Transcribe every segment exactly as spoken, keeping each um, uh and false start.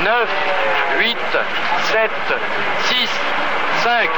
neuf, huit, sept, six, cinq.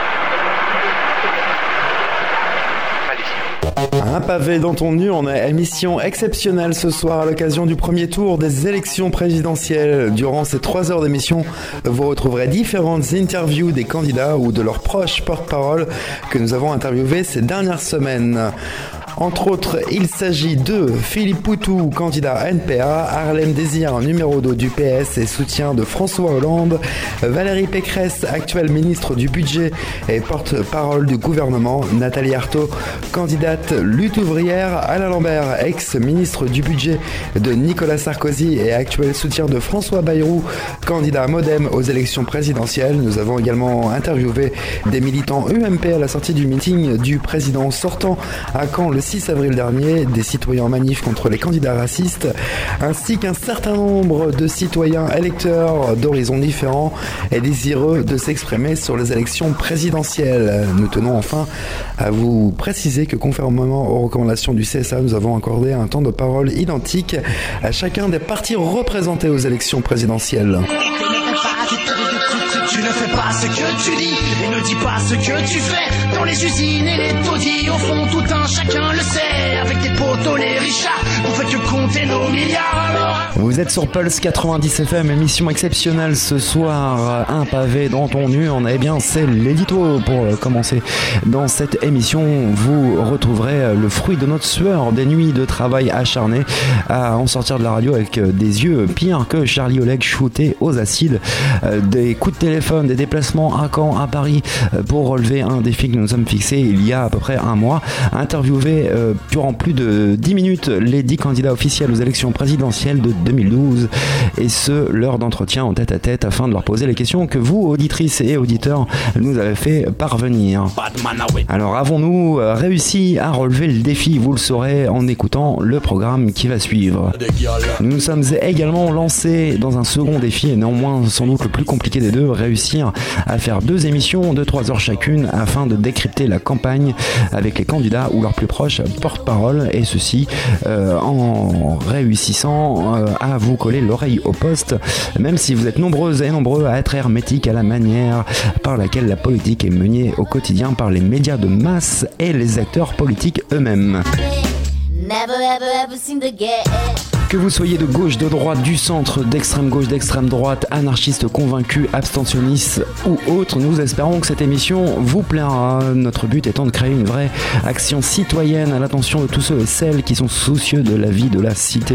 Un pavé dans ton nu, on a émission exceptionnelle ce soir à l'occasion du premier tour des élections présidentielles. Durant ces trois heures d'émission, vous retrouverez différentes interviews des candidats ou de leurs proches porte-parole que nous avons interviewés ces dernières semaines. Entre autres, il s'agit de Philippe Poutou, candidat N P A, Harlem Désir, numéro deux du P S et soutien de François Hollande, Valérie Pécresse, actuelle ministre du Budget et porte-parole du gouvernement, Nathalie Arthaud, candidate lutte ouvrière, Alain Lambert, ex-ministre du Budget de Nicolas Sarkozy et actuel soutien de François Bayrou, candidat Modem aux élections présidentielles. Nous avons également interviewé des militants U M P à la sortie du meeting du président sortant à Caen le six avril dernier, des citoyens en manif contre les candidats racistes, ainsi qu'un certain nombre de citoyens électeurs d'horizons différents et désireux de s'exprimer sur les élections présidentielles. Nous tenons enfin à vous préciser que conformément aux recommandations du C S A, nous avons accordé un temps de parole identique à chacun des partis représentés aux élections présidentielles. Tu ne fais pas ce que tu dis et ne dis pas ce que tu fais. Dans les usines et les taudis, au fond tout un chacun le sait. Avec tes potos les richards, on fait que compter nos milliards. Alors... Vous êtes sur Pulse quatre-vingt-dix F M, émission exceptionnelle ce soir, un pavé dans ton nu. On a, eh bien, c'est l'édito pour commencer. Dans cette émission, vous retrouverez le fruit de notre sueur, des nuits de travail acharné à en sortir de la radio avec des yeux pires que Charlie Oleg shooté aux acides, des coups de téléphone, des déplacements à Caen, à Paris pour relever un défi que nous sommes fixés il y a à peu près un mois. Interviewer euh, durant plus de dix minutes les dix candidats officiels aux élections présidentielles de deux mille douze et ce, l'heure d'entretien en tête à tête afin de leur poser les questions que vous, auditrices et auditeurs, nous avez fait parvenir. Alors avons-nous réussi à relever le défi? Vous le saurez en écoutant le programme qui va suivre. Nous nous sommes également lancés dans un second défi et néanmoins sans doute le plus compliqué des deux, réussir à faire deux émissions de trois heures chacune afin de décrypter la campagne avec les candidats ou leurs plus proches porte-parole, et ceci euh, en réussissant euh, à vous coller l'oreille au poste, même si vous êtes nombreuses et nombreux à être hermétiques à la manière par laquelle la politique est menée au quotidien par les médias de masse et les acteurs politiques eux-mêmes. Never, ever, ever seem to get it. Que vous soyez de gauche, de droite, du centre, d'extrême gauche, d'extrême droite, anarchiste convaincu, abstentionniste ou autre, nous espérons que cette émission vous plaira. Notre but étant de créer une vraie action citoyenne à l'attention de tous ceux et celles qui sont soucieux de la vie de la cité.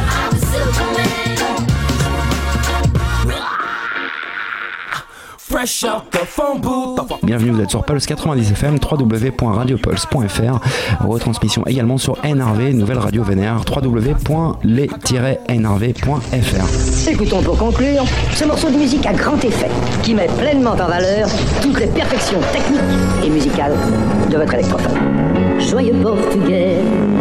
Bienvenue, vous êtes sur Pulse quatre-vingt-dix F M, w w w point radio pulse point f r. Retransmission également sur N R V, nouvelle radio vénère, w w w point les tiret n r v point f r. Écoutons pour conclure ce morceau de musique à grand effet qui met pleinement en valeur toutes les perfections techniques et musicales de votre électrophone. Joyeux portugais,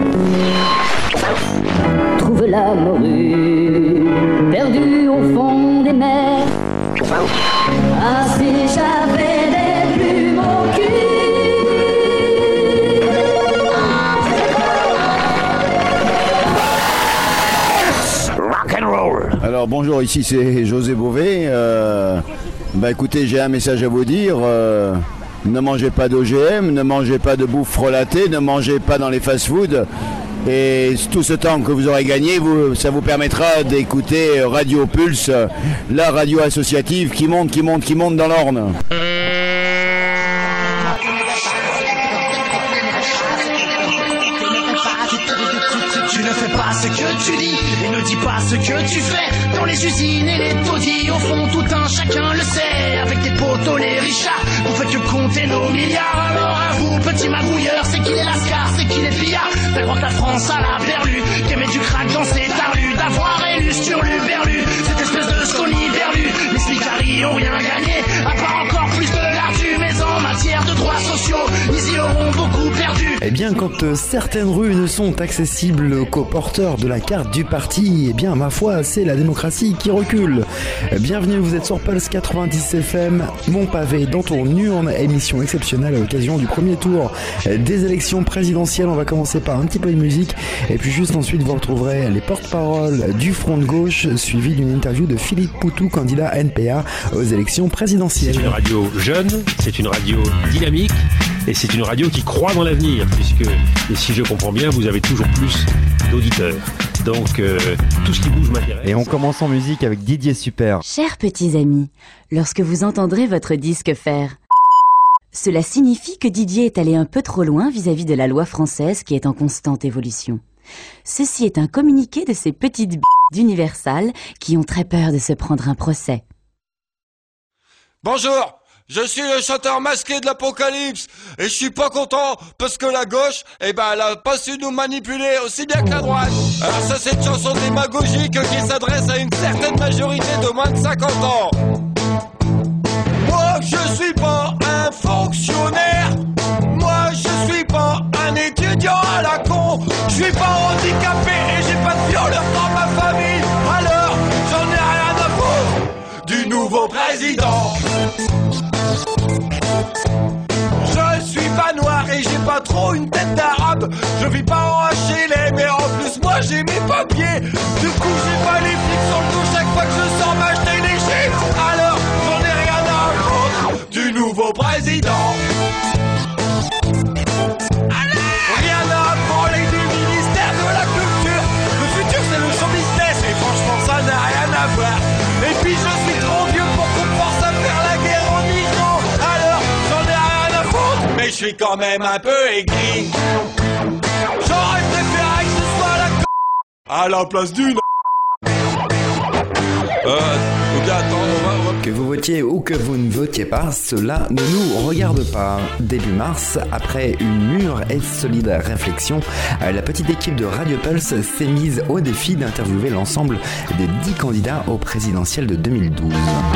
trouve la morue perdue au fond des mers. Ah, si j'avais des plumes au cul. Rock and roll. Alors bonjour, ici c'est José Bové. Euh, bah écoutez, j'ai un message à vous dire. Euh, ne mangez pas d'O G M, ne mangez pas de bouffe frelatée, ne mangez pas dans les fast-foods. Et tout ce temps que vous aurez gagné, vous, ça vous permettra d'écouter Radio Pulse, la radio associative qui monte, qui monte, qui monte dans l'Orne. Tu ne fais pas ce que tu dis et ne dis pas ce que tu fais. Dans les usines et les taudis, au fond tout un chacun le sait. Avec tes potos les richards, on fait que compter nos milliards. Alors à vous, petit magouilleur, c'est qu'il est lascar, c'est qu'il est pillard. Fais croire que la France a la perlue, qu'elle met du crack dans ses tarlus. D'avoir élu Sturluberlu, cette espèce de sconi berlu. Les smicaris ont rien gagné, à part encore plus de l'ardu. Mais en matière de droits sociaux, ils y auront beaucoup perdu. Eh bien, quand euh, certaines rues ne sont accessibles qu'aux porteurs de la carte du parti, eh bien, ma foi, c'est la démocratie qui recule. Bienvenue, vous êtes sur Pulse quatre-vingt-dix F M, mon pavé dans ton urne, émission exceptionnelle à l'occasion du premier tour des élections présidentielles. On va commencer par un petit peu de musique, et puis juste ensuite, vous retrouverez les porte-paroles du Front de Gauche, suivi d'une interview de Philippe Poutou, candidat N P A aux élections présidentielles. C'est une radio jeune, c'est une radio dynamique, et c'est une radio qui croit dans l'avenir, puisque, et si je comprends bien, vous avez toujours plus d'auditeurs. Donc, euh, tout ce qui bouge m'intéresse. Et on commence en musique avec Didier Super. Chers petits amis, lorsque vous entendrez votre disque faire, cela signifie que Didier est allé un peu trop loin vis-à-vis de la loi française qui est en constante évolution. Ceci est un communiqué de ces petites b*** d'Universal qui ont très peur de se prendre un procès. Bonjour, je suis le chanteur masqué de l'Apocalypse et je suis pas content parce que la gauche, eh ben, elle a pas su nous manipuler aussi bien que la droite. Alors ça, c'est une chanson démagogique qui s'adresse à une certaine majorité de moins de cinquante ans. Moi, je suis pas un fonctionnaire. Moi, je suis pas un étudiant à la con. Je suis pas handicapé et j'ai pas de violeur dans ma famille. Alors, j'en ai rien à foutre du nouveau président. Je suis pas noir et j'ai pas trop une tête d'arabe. Je vis pas en H L M mais en plus moi j'ai mes papiers. Du coup j'ai pas les flics sur le dos chaque fois que je sors m'acheter les chips. Alors j'en ai rien à foutre du nouveau président. Rien à branler du ministère de la culture. Le futur c'est le show business et franchement ça n'a rien à voir. Et puis je suis trop vieux pour qu'on pense à faire la guerre en Iran. Alors j'en ai rien à foutre, mais je suis quand même un peu aigri. J'aurais préféré que ce soit la c*** à la place d'une. Euh, ou bien attends, on va, on va... Que vous votiez ou que vous ne votiez pas, cela ne nous regarde pas. Début mars, après une mûre et solide réflexion, la petite équipe de Radio Pulse s'est mise au défi d'interviewer l'ensemble des dix candidats au présidentiel de deux mille douze.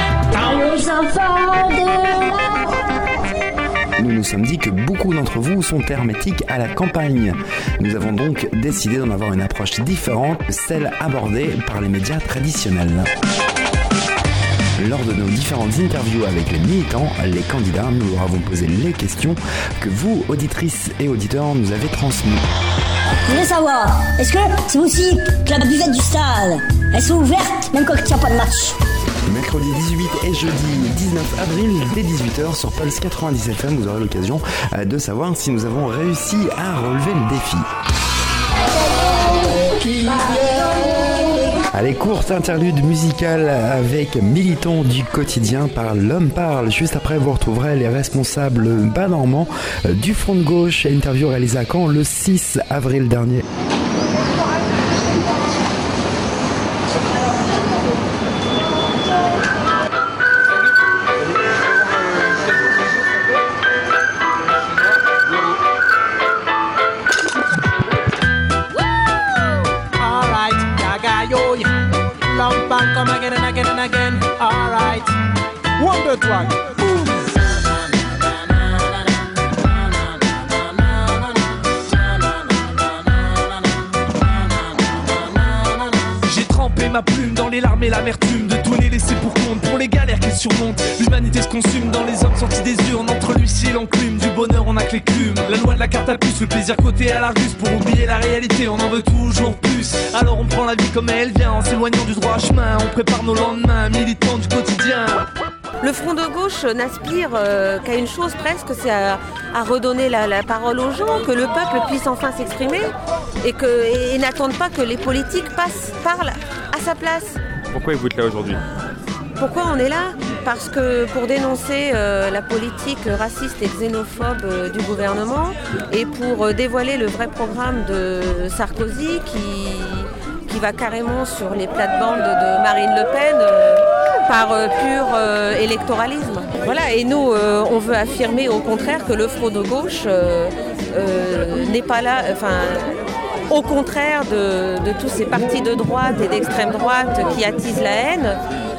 Nous nous sommes dit que beaucoup d'entre vous sont hermétiques à la campagne. Nous avons donc décidé d'en avoir une approche différente de celle abordée par les médias traditionnels. Lors de nos différentes interviews avec les militants, les candidats, nous leur avons posé les questions que vous, auditrices et auditeurs, nous avez transmises. Je voulais savoir, est-ce que c'est aussi que la buvette du stade, elles sont ouvertes même quand il n'y a pas de match? Mercredi dix-huit et jeudi dix-neuf avril, dès dix-huit heures sur Pulse quatre-vingt-dix F M, vous aurez l'occasion de savoir si nous avons réussi à relever le défi. Allez, courte interlude musicale avec Militants du quotidien par L'Homme Parle. Juste après, vous retrouverez les responsables bas normands du Front de Gauche. Interview réalisée à Caen le six avril dernier. Come again and again and again. All right. One, two, one. Boom. J'ai trempé ma plume dans les larmes et l'amertume de tout les laisser pour compte. Pour les galères qu'ils surmontent, l'humanité se consume dans les hommes sortis des urnes. Entre l'huissier et l'enclume, du bonheur on a que les clumes. La loi de la carte à puce, le plaisir côté à l'argus. Pour oublier la réalité, on en veut toujours plus. Alors on prend la vie comme elle vient, en s'éloignant du droit chemin. On prépare nos lendemains, militants du quotidien. Le Front de Gauche n'aspire euh, qu'à une chose presque, c'est à, à redonner la, la parole aux gens, que le peuple puisse enfin s'exprimer et, que, et, et n'attende pas que les politiques passent, parlent à sa place. Pourquoi vous êtes là aujourd'hui ? Pourquoi on est là ? Parce que pour dénoncer euh, la politique raciste et xénophobe euh, du gouvernement et pour euh, dévoiler le vrai programme de Sarkozy qui, qui va carrément sur les plates-bandes de Marine Le Pen euh, par euh, pur euh, électoralisme. Voilà, et nous, euh, on veut affirmer au contraire que le Front de Gauche euh, euh, n'est pas là... Enfin, au contraire de, de tous ces partis de droite et d'extrême droite qui attisent la haine,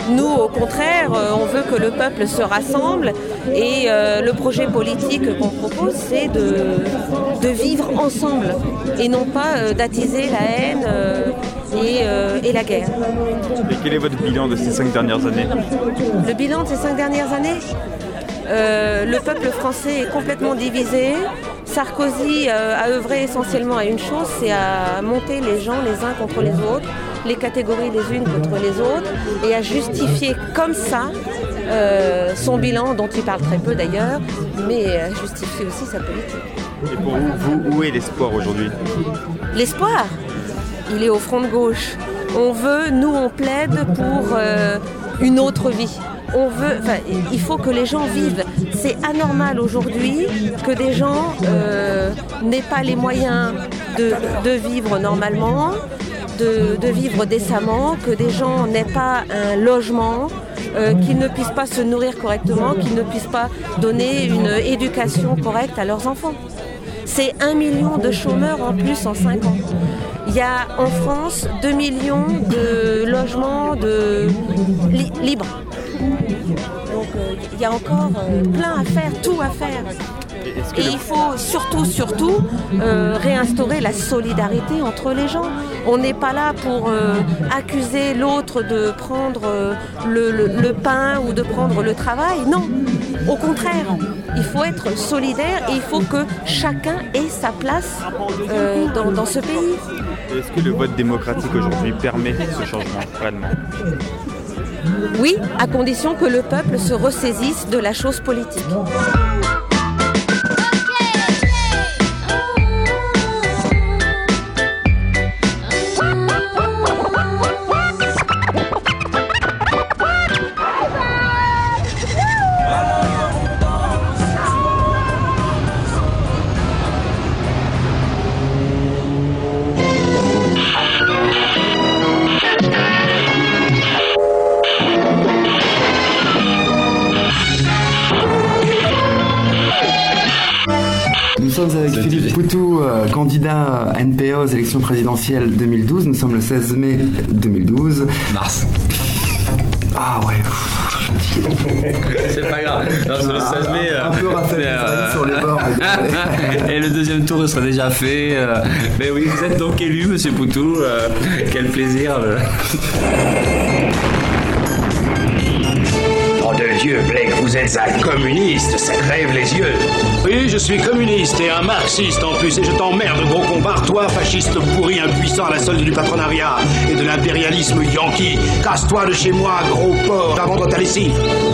Nous, au contraire, euh, on veut que le peuple se rassemble et euh, le projet politique qu'on propose, c'est de, de vivre ensemble et non pas euh, d'attiser la haine euh, et, euh, et la guerre. Et quel est votre bilan de ces cinq dernières années ? Le bilan de ces cinq dernières années ? Euh, le peuple français est complètement divisé. Sarkozy euh, a œuvré essentiellement à une chose, c'est à monter les gens les uns contre les autres, les catégories les unes contre les autres, et à justifier comme ça euh, son bilan, dont il parle très peu d'ailleurs, mais à justifier aussi sa politique. Et pour vous, vous où est l'espoir aujourd'hui ? L'espoir, il est au front de gauche. On veut, nous on plaide pour euh, une autre vie. On veut, enfin, il faut que les gens vivent. C'est anormal aujourd'hui que des gens euh, n'aient pas les moyens de, de vivre normalement, de, de vivre décemment, que des gens n'aient pas un logement, euh, qu'ils ne puissent pas se nourrir correctement, qu'ils ne puissent pas donner une éducation correcte à leurs enfants. C'est un million de chômeurs en plus en cinq ans. Il y a en France deux millions de logements de li- libres. Donc euh, il y a encore euh, plein à faire, tout à faire. Et il faut surtout, surtout euh, réinstaurer la solidarité entre les gens. On n'est pas là pour euh, accuser l'autre de prendre euh, le, le, le pain ou de prendre le travail. Non, au contraire, il faut être solidaire et il faut que chacun ait sa place euh, dans, dans ce pays. Est-ce que le vote démocratique aujourd'hui permet ce changement réellement ? Oui, à condition que le peuple se ressaisisse de la chose politique. Nous sommes avec Philippe Poutou, euh, candidat N P A aux élections présidentielles deux mille douze. Nous sommes le seize mai deux mille douze. Mars. Ah ouais. C'est pas grave. Non, c'est le seize mai. Un peu rafale euh... sur les bords. Et le deuxième tour sera déjà fait. Euh... Mais oui, vous êtes donc élu, monsieur Poutou. Euh... Quel plaisir. Euh... De Dieu, Blake, vous êtes un communiste, ça crève les yeux. Oui, je suis communiste et un marxiste en plus, et je t'emmerde, gros compare, toi, fasciste pourri, impuissant à la solde du patronariat et de l'impérialisme yankee. Casse-toi de chez moi, gros porc, avant de ta lessive.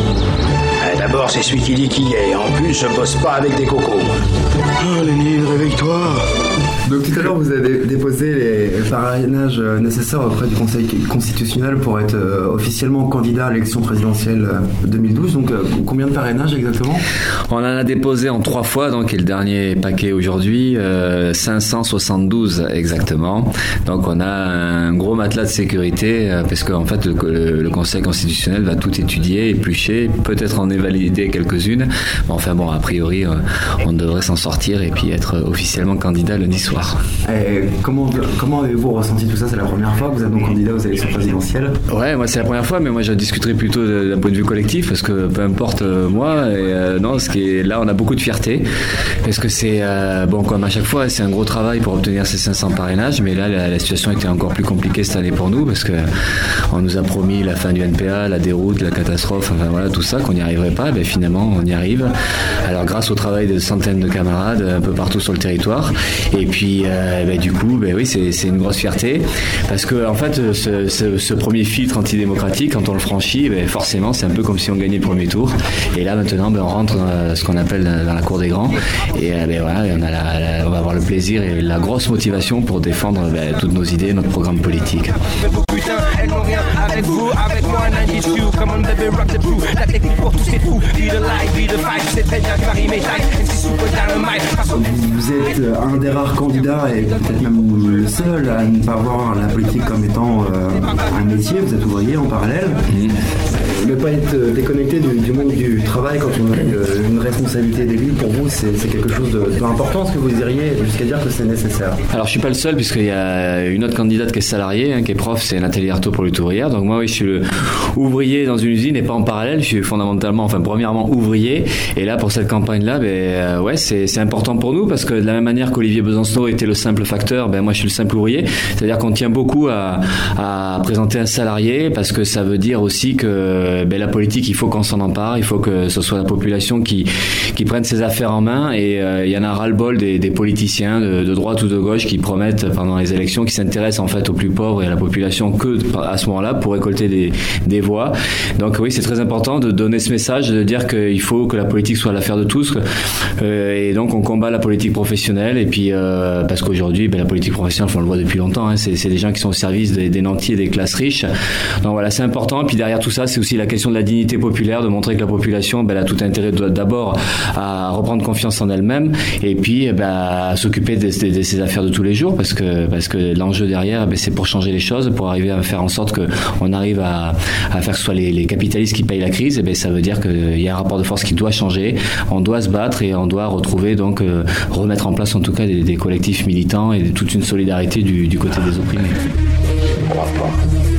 Euh, D'abord, c'est celui qui dit qui est, en plus, je bosse pas avec des cocos. Oh, Lénine, réveille-toi. Donc tout à l'heure, vous avez déposé les parrainages nécessaires auprès du Conseil constitutionnel pour être euh, officiellement candidat à l'élection présidentielle deux mille douze. Donc euh, combien de parrainages exactement ? On en a déposé en trois fois, donc et le dernier paquet aujourd'hui, euh, cinq cent soixante-douze exactement. Donc on a un gros matelas de sécurité euh, parce qu'en fait le, le, le Conseil constitutionnel va tout étudier, éplucher, peut-être en évalider quelques-unes. Mais enfin bon, a priori, euh, on devrait s'en sortir et puis être officiellement candidat lundi soir. Et comment, comment avez-vous ressenti tout ça ? C'est la première fois que vous êtes donc candidat aux élections présidentielles ? Ouais, moi c'est la première fois, mais moi je discuterai plutôt d'un point de vue collectif parce que peu importe euh, moi, et, euh, non, ce qui est, là on a beaucoup de fierté parce que c'est, euh, bon comme à chaque fois, c'est un gros travail pour obtenir ces cinq cents parrainages, mais là la, la situation était encore plus compliquée cette année pour nous parce que on nous a promis la fin du N P A, la déroute, la catastrophe, enfin voilà tout ça, qu'on n'y arriverait pas, ben finalement on y arrive. Alors grâce au travail de centaines de camarades un peu partout sur le territoire, et puis Euh, bah, du coup, bah, oui, c'est, c'est une grosse fierté parce que en fait, ce, ce, ce premier filtre antidémocratique, quand on le franchit, bah, forcément, c'est un peu comme si on gagnait le premier tour. Et là, maintenant, bah, on rentre dans ce qu'on appelle dans la cour des grands. Et bah, voilà, on, a la, la, on va avoir le plaisir et la grosse motivation pour défendre bah, toutes nos idées, notre programme politique. Putain, elles n'ont rien avec vous, avec moi, ninety-two. Come on, baby, rock the crew. La technique pour tous ces fous. Be the light, be the fight. C'est très bien que Paris m'étaille. M C Super Dynamite. Vous êtes un des rares candidats et peut-être même le seul à ne pas voir la politique comme étant euh, un métier. Vous êtes ouvrier en parallèle. Mmh. ne pas être déconnecté du, du monde du travail quand on a une, une responsabilité d'élu, pour vous, c'est, c'est quelque chose de, de important. Est-ce que vous iriez jusqu'à dire que c'est nécessaire? Alors, je suis pas le seul, puisqu'il y a une autre candidate qui est salariée, hein, qui est prof, c'est Nathalie Arthaud pour Lutte ouvrière. Donc moi, oui, je suis le ouvrier dans une usine et pas en parallèle. Je suis fondamentalement, enfin, premièrement ouvrier. Et là, pour cette campagne-là, ben, euh, ouais, c'est, c'est important pour nous, parce que de la même manière qu'Olivier Besancenot était le simple facteur, ben moi, je suis le simple ouvrier. C'est-à-dire qu'on tient beaucoup à, à présenter un salarié, parce que ça veut dire aussi que ben, la politique, il faut qu'on s'en empare, il faut que ce soit la population qui, qui prenne ses affaires en main, et euh, il y en a ras-le-bol des, des politiciens de, de droite ou de gauche qui promettent pendant les élections, qui s'intéressent en fait aux plus pauvres et à la population que à ce moment-là pour récolter des, des voix. Donc oui, c'est très important de donner ce message, de dire qu'il faut que la politique soit l'affaire de tous, euh, et donc on combat la politique professionnelle, et puis euh, parce qu'aujourd'hui ben, la politique professionnelle, on le voit depuis longtemps, hein, c'est, c'est des gens qui sont au service des, des nantis et des classes riches. Donc voilà, c'est important. Et puis derrière tout ça, c'est aussi la question de la dignité populaire, de montrer que la population ben, elle a tout intérêt de, d'abord à reprendre confiance en elle-même, et puis ben, à s'occuper de, de, de ses affaires de tous les jours, parce que parce que l'enjeu derrière, ben, c'est pour changer les choses, pour arriver à faire en sorte que on arrive à, à faire que ce soit les, les capitalistes qui payent la crise. Et ben ça veut dire qu'il y a un rapport de force qui doit changer. On doit se battre et on doit retrouver donc euh, remettre en place en tout cas des, des collectifs militants et toute une solidarité du, du côté des opprimés. Je crois pas.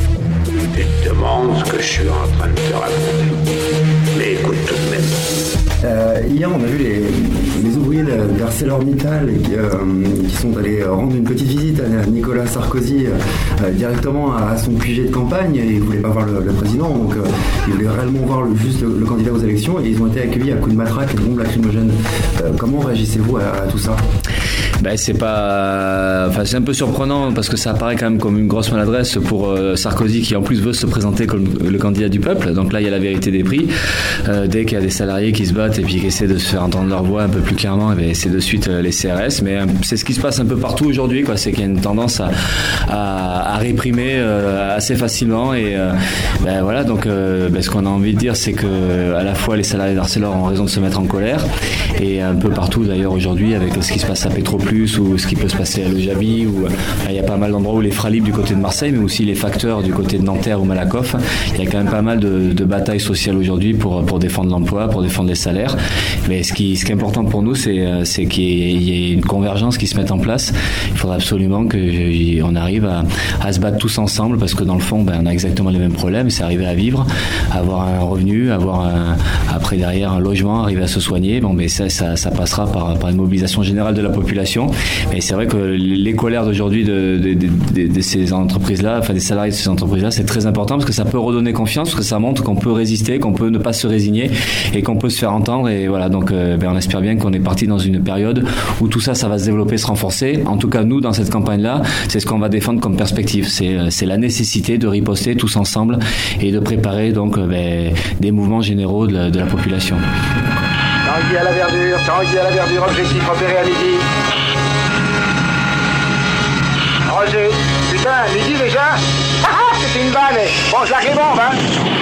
Tu te demandes ce que je suis en train de te raconter. Mais écoute tout de même. Euh, hier, on a vu les, les ouvriers d'ArcelorMittal qui, euh, qui sont allés rendre une petite visite à Nicolas Sarkozy euh, directement à son Q G de campagne, et ils ne voulaient pas voir le, le président, donc euh, ils voulaient réellement voir le, juste le, le candidat aux élections, et ils ont été accueillis à coups de matraque et de bombes lacrymogènes. Euh, comment réagissez-vous à, à tout ça? Ben c'est pas, enfin c'est un peu surprenant parce que ça apparaît quand même comme une grosse maladresse pour euh, Sarkozy, qui en plus veut se présenter comme le candidat du peuple. Donc là il y a la vérité des prix. Euh, dès qu'il y a des salariés qui se battent et puis qui essaient de se faire entendre leur voix un peu plus clairement, et ben c'est de suite euh, les C R S. Mais euh, c'est ce qui se passe un peu partout aujourd'hui, quoi. C'est qu'il y a une tendance à, à, à réprimer euh, assez facilement, et euh, ben voilà. Donc euh, ben, ce qu'on a envie de dire, c'est que à la fois les salariés d'Arcelor ont raison de se mettre en colère, et un peu partout d'ailleurs aujourd'hui avec ce qui se passe à Petro Plus ou ce qui peut se passer à Le Jabi, où il y a pas mal d'endroits où les Fralib du côté de Marseille, mais aussi les facteurs du côté de Nanterre ou Malakoff. Il y a quand même pas mal de, de batailles sociales aujourd'hui pour, pour défendre l'emploi, pour défendre les salaires. Mais ce qui, ce qui est important pour nous, c'est, c'est qu'il y ait une convergence qui se mette en place. Il faudra absolument qu'on arrive à, à se battre tous ensemble, parce que dans le fond, ben, on a exactement les mêmes problèmes. C'est arriver à vivre, avoir un revenu, avoir un, après derrière un logement, arriver à se soigner. Bon, mais ça, ça, ça passera par, par une mobilisation générale de la population. Mais c'est vrai que les colères d'aujourd'hui de, de, de, de, de ces entreprises-là, enfin des salariés de ces entreprises-là, c'est très important, parce que ça peut redonner confiance, parce que ça montre qu'on peut résister, qu'on peut ne pas se résigner et qu'on peut se faire entendre. Et voilà, donc euh, ben, on espère bien qu'on est parti dans une période où tout ça, ça va se développer, se renforcer. En tout cas, nous, dans cette campagne-là, c'est ce qu'on va défendre comme perspective. C'est, c'est la nécessité de riposter tous ensemble et de préparer donc ben, des mouvements généraux de la, de la population. Tanguy à la verdure, Tanguy à la verdure, objectif repéré à midi. Roger, putain, midi déjà? Ah ah, c'était une balle. Bon, je largue les bombes, hein.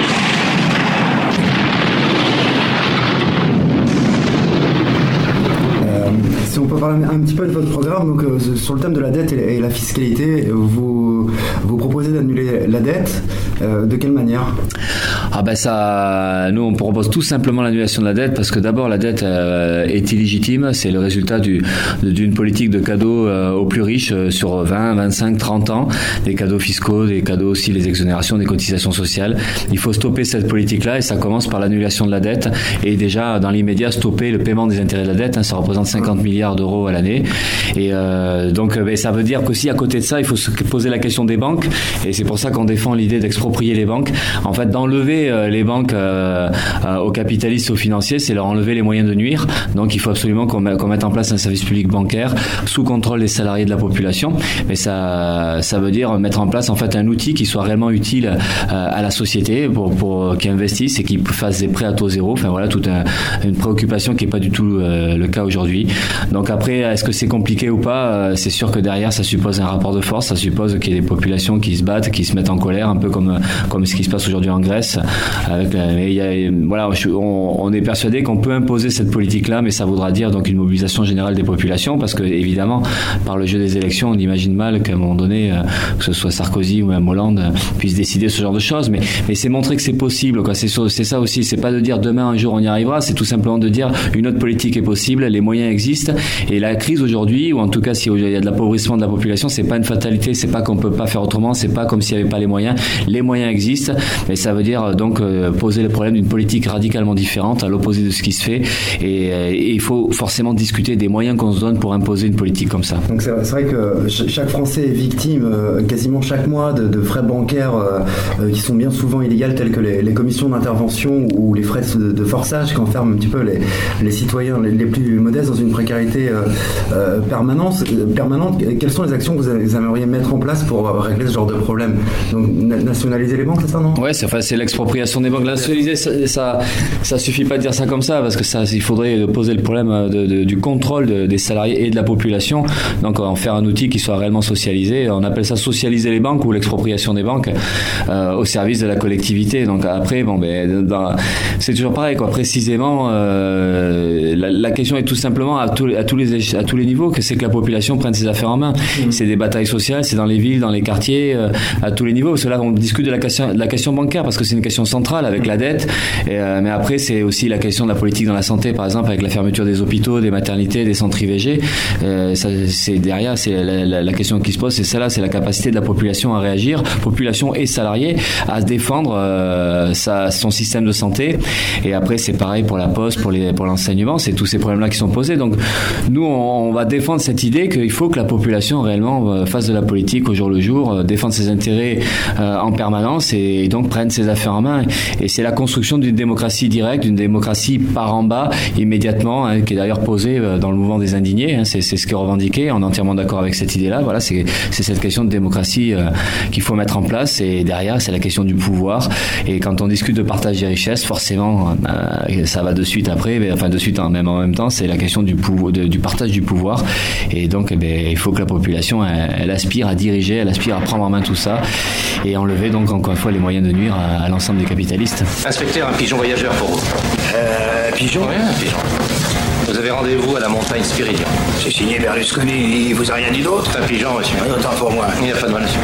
Si on peut parler un petit peu de votre programme, donc euh, sur le thème de la dette et la, et la fiscalité, vous, vous proposez d'annuler la dette. Euh, de quelle manière? Ah ben ça, nous on propose tout simplement l'annulation de la dette, parce que d'abord la dette euh, est illégitime. C'est le résultat du, d'une politique de cadeaux euh, aux plus riches euh, sur vingt, vingt-cinq, trente ans, des cadeaux fiscaux, des cadeaux aussi, les exonérations, des cotisations sociales. Il faut stopper cette politique-là, et ça commence par l'annulation de la dette, et déjà dans l'immédiat stopper le paiement des intérêts de la dette. Hein, ça représente cinquante milliards d'euros à l'année, et euh, donc ben, ça veut dire qu'aussi à côté de ça, il faut se poser la question des banques, et c'est pour ça qu'on défend l'idée d'exproprier les banques, en fait d'enlever euh, les banques euh, euh, aux capitalistes, aux financiers, c'est leur enlever les moyens de nuire. Donc il faut absolument qu'on, met, qu'on mette en place un service public bancaire sous contrôle des salariés de la population, mais ça, ça veut dire mettre en place en fait un outil qui soit réellement utile euh, à la société, pour, pour qu'ils investissent et qu'ils fassent des prêts à taux zéro. Enfin voilà, toute un, une préoccupation qui n'est pas du tout euh, le cas aujourd'hui. Donc après, est-ce que c'est compliqué ou pas? C'est sûr que derrière, ça suppose un rapport de force, ça suppose qu'il y ait des populations populations qui se battent, qui se mettent en colère, un peu comme comme ce qui se passe aujourd'hui en Grèce. Avec, mais il y a, voilà, on, on est persuadé qu'on peut imposer cette politique-là, mais ça voudra dire donc une mobilisation générale des populations, parce que évidemment, par le jeu des élections, on imagine mal qu'à un moment donné, que ce soit Sarkozy ou même Hollande, puisse décider ce genre de choses. Mais mais c'est montrer que c'est possible, quoi. C'est c'est ça aussi. C'est pas de dire demain un jour on y arrivera. C'est tout simplement de dire une autre politique est possible, les moyens existent. Et la crise aujourd'hui, ou en tout cas si il y a de l'appauvrissement de la population, c'est pas une fatalité, c'est pas qu'on peut pas faire autrement, c'est pas comme s'il y avait pas les moyens. Les moyens existent, mais ça veut dire donc euh, poser le problème d'une politique radicalement différente, à l'opposé de ce qui se fait. Et, et il faut forcément discuter des moyens qu'on se donne pour imposer une politique comme ça. Donc c'est, c'est vrai que chaque Français est victime euh, quasiment chaque mois de, de frais bancaires euh, euh, qui sont bien souvent illégaux, tels que les, les commissions d'intervention ou les frais de, de forçage qui enferment un petit peu les, les citoyens les, les plus modestes dans une précarité euh, euh, permanente, permanente. Quelles sont les actions que vous aimeriez mettre en place pour régler ce genre de problème? Donc nationaliser les banques, c'est ça, non? Ouais, c'est, enfin, c'est l'expropriation des banques. Nationaliser, ça, ça, ça suffit pas de dire ça comme ça, parce que ça, il faudrait poser le problème de, de, du contrôle de, des salariés et de la population. Donc en faire un outil qui soit réellement socialisé. On appelle ça socialiser les banques ou l'expropriation des banques euh, au service de la collectivité. Donc après, bon, ben, dans, c'est toujours pareil, quoi. Précisément, euh, la, la question est tout simplement à, tout, à tous les à tous les niveaux, que c'est que la population prenne ses affaires en main. Mmh. C'est des batailles sociales, c'est dans les villes, dans les quartiers, euh, à tous les niveaux. Parce que là, on discute de la question, de la question bancaire parce que c'est une question centrale avec la dette. Et, euh, mais après, c'est aussi la question de la politique dans la santé, par exemple, avec la fermeture des hôpitaux, des maternités, des centres I V G. Euh, ça, c'est derrière, c'est la, la, la question qui se pose, c'est celle-là, c'est la capacité de la population à réagir, population et salariés, à se défendre euh, sa, son système de santé. Et après, c'est pareil pour la poste, pour, les, pour l'enseignement, c'est tous ces problèmes-là qui sont posés. Donc, nous, on, on va défendre cette idée qu'il faut que la population réellement fasse de la politique au jour le jour, euh, défende ses intérêts euh, en permanence et, et donc prenne ses affaires en main. Et c'est la construction d'une démocratie directe, d'une démocratie par en bas, immédiatement, hein, qui est d'ailleurs posée euh, dans le mouvement des indignés. Hein, c'est, c'est ce qui est revendiqué. On est entièrement d'accord avec cette idée-là. Voilà, c'est, c'est cette question de démocratie euh, qu'il faut mettre en place. Et derrière, c'est la question du pouvoir. Et quand on discute de partage des richesses, forcément, euh, ça va de suite après, mais, enfin de suite, hein, même en même temps, c'est la question du, pouvoir, de, du partage du pouvoir. Et donc, eh bien, il faut que la population, elle, elle aspire à diriger, elle aspire à prendre en main tout ça et enlever donc encore une fois les moyens de nuire à, à l'ensemble des capitalistes. Inspecteur, un pigeon voyageur pour vous. Euh, pigeon Oui, un pigeon. Vous avez rendez-vous à la montagne Spiridion. C'est signé Berlusconi, il vous a rien dit d'autre? C'est un pigeon, monsieur. Oui, autant pour moi. Il n'y a pas de mal, monsieur.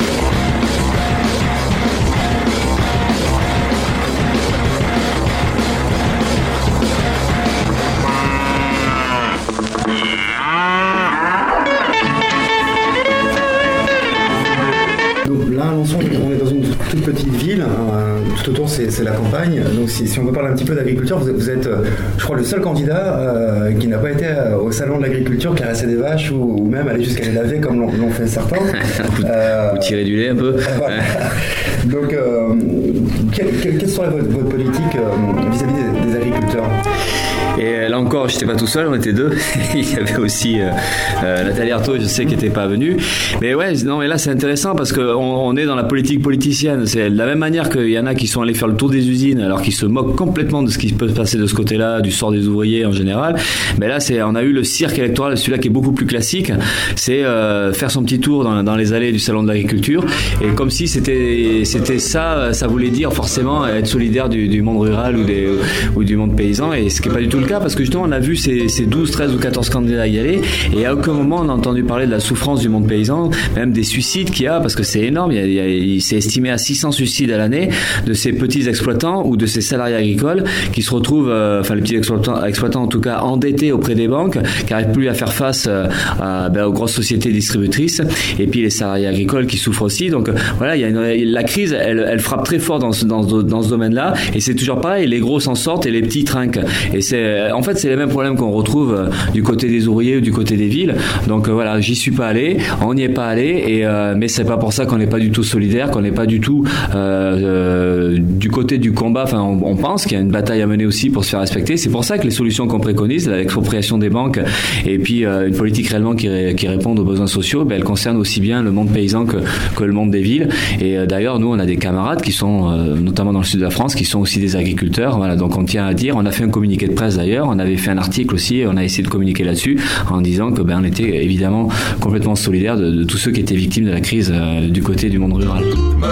On est dans une toute petite ville, euh, tout autour c'est, c'est la campagne, donc si, si on veut parler un petit peu d'agriculture, vous êtes, vous êtes euh, je crois, le seul candidat euh, qui n'a pas été euh, au salon de l'agriculture, caresser des vaches ou, ou même aller jusqu'à les laver comme l'ont, l'ont fait certains. euh, ou tirer du lait un peu. Voilà. Donc, euh, quelle, quelle, quelle serait votre, votre politique euh, vis-à-vis des, des agriculteurs? Et là encore, je n'étais pas tout seul, on était deux. Il y avait aussi euh, euh, Nathalie Arthaud, je sais, qui n'était pas venue. Mais ouais, non, mais là c'est intéressant parce qu'on on est dans la politique politicienne. C'est de la même manière qu'il y en a qui sont allés faire le tour des usines, alors qu'ils se moquent complètement de ce qui peut se passer de ce côté-là, du sort des ouvriers en général. Mais là, c'est, on a eu le cirque électoral, celui-là qui est beaucoup plus classique. C'est euh, faire son petit tour dans, dans les allées du salon de l'agriculture. Et comme si c'était, c'était ça, ça voulait dire forcément être solidaire du, du monde rural ou, des, ou du monde paysan. Et ce qui n'est pas du tout le cas, parce que justement on a vu ces, ces douze, treize ou quatorze candidats y aller et à aucun moment on a entendu parler de la souffrance du monde paysan, même des suicides qu'il y a, parce que c'est énorme. Il, y a, il, y a, il s'est estimé à six cents suicides à l'année de ces petits exploitants ou de ces salariés agricoles qui se retrouvent, euh, enfin les petits exploitants, exploitants en tout cas, endettés auprès des banques, qui n'arrivent plus à faire face euh, à, ben, aux grosses sociétés distributrices, et puis les salariés agricoles qui souffrent aussi. Donc euh, voilà, il y a une, la crise elle, elle frappe très fort dans ce, dans, dans ce domaine-là, et c'est toujours pareil, les gros s'en sortent et les petits trinquent. Et c'est en fait, c'est les mêmes problèmes qu'on retrouve euh, du côté des ouvriers ou du côté des villes. Donc euh, voilà, j'y suis pas allé, on n'y est pas allé, et euh, mais c'est pas pour ça qu'on n'est pas du tout solidaire, qu'on n'est pas du tout euh, euh, du côté du combat. Enfin, on, on pense qu'il y a une bataille à mener aussi pour se faire respecter. C'est pour ça que les solutions qu'on préconise, l'expropriation des banques, et puis euh, une politique réellement qui, ré, qui réponde aux besoins sociaux, ben, elle concerne aussi bien le monde paysan que, que le monde des villes. Et euh, d'ailleurs, nous, on a des camarades qui sont, euh, notamment dans le sud de la France, qui sont aussi des agriculteurs. Voilà, donc on tient à dire, on a fait un communiqué de presse d'ailleurs. l'Intérieur. On avait fait un article aussi, et on a essayé de communiquer là-dessus en disant que ben on était évidemment complètement solidaire de, de tous ceux qui étaient victimes de la crise euh, du côté du monde rural.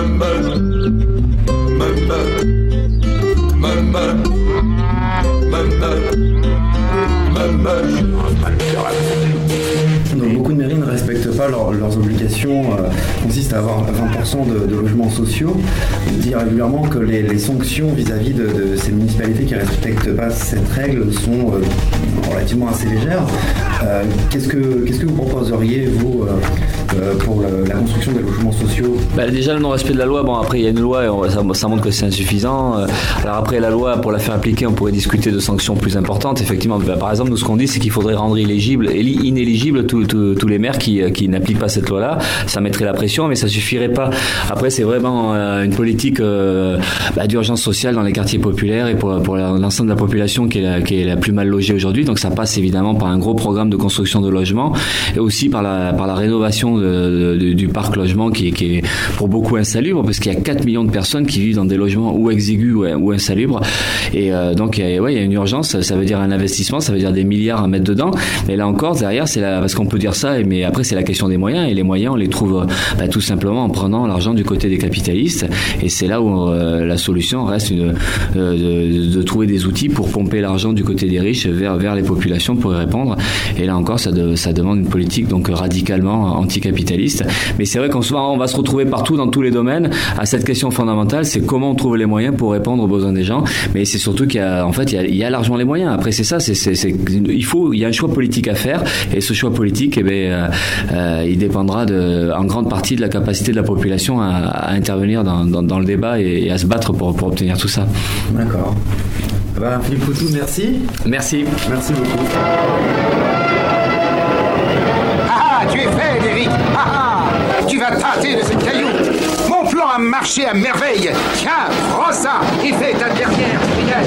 Donc beaucoup de mairies ne respectent pas leur, leurs obligations, euh, consistent à avoir vingt pour cent de, de logements sociaux. On dit régulièrement que les, les sanctions vis-à-vis de, de ces municipalités qui ne respectent pas cette règle sont euh, relativement assez légères. Euh, qu'est-ce, que, qu'est-ce que vous proposeriez, vous, euh, euh, pour le, la construction des logements sociaux? Bah, déjà, le non-respect de la loi, bon après il y a une loi et on, ça, ça montre que c'est insuffisant. Alors après la loi, pour la faire appliquer, on pourrait discuter de sanctions plus importantes. Effectivement, bah, par exemple, nous ce qu'on dit, c'est qu'il faudrait rendre illégible, inéligible tous les maires qui, qui n'appliquent pas cette loi-là. Ça mettrait la pression, mais ça suffirait pas. Après, c'est vraiment euh, une politique euh, bah, d'urgence sociale dans les quartiers populaires et pour, pour l'ensemble de la population qui est, la, qui est la plus mal logée aujourd'hui. Donc ça passe évidemment par un gros programme de construction de logements et aussi par la, par la rénovation de, de, du parc logement qui, qui est pour beaucoup insalubre, parce qu'il y a quatre millions de personnes qui vivent dans des logements ou exigus ou, ou insalubres. Et euh, donc il y, a, ouais, il y a une urgence, ça veut dire un investissement, ça veut dire des milliards à mettre dedans. Mais là encore, derrière, c'est la, parce qu'on peut dire ça, mais après c'est la question des moyens, et les moyens on les trouve bah, tout simplement en prenant l'argent du côté des capitalistes, et c'est là où euh, la solution reste une, euh, de, de trouver des outils pour pomper l'argent du côté des riches vers, vers les populations pour y répondre. Et là encore ça, de, ça demande une politique donc radicalement anticapitaliste. Mais c'est vrai qu'on on va se retrouver partout dans tous les domaines à cette question fondamentale, c'est comment on trouve les moyens pour répondre aux besoins des gens. Mais c'est surtout qu'il y a en fait il y a, il y a largement les moyens. Après c'est ça, c'est, c'est, c'est, il faut il y a un choix politique à faire, et ce choix politique eh bien, euh, euh, il dépendra de, en grande partie de la capacité de la population à, à intervenir dans, dans, dans le débat et, et à se battre pour, pour obtenir tout ça. D'accord. Bah, Philippe Poutou, merci. Merci. Merci beaucoup. Ah, tu es fait, Eric. Ah, ah, tu vas tâter de ce caillou. Mon plan a marché à merveille. Tiens, prends ça et fais ta dernière prière.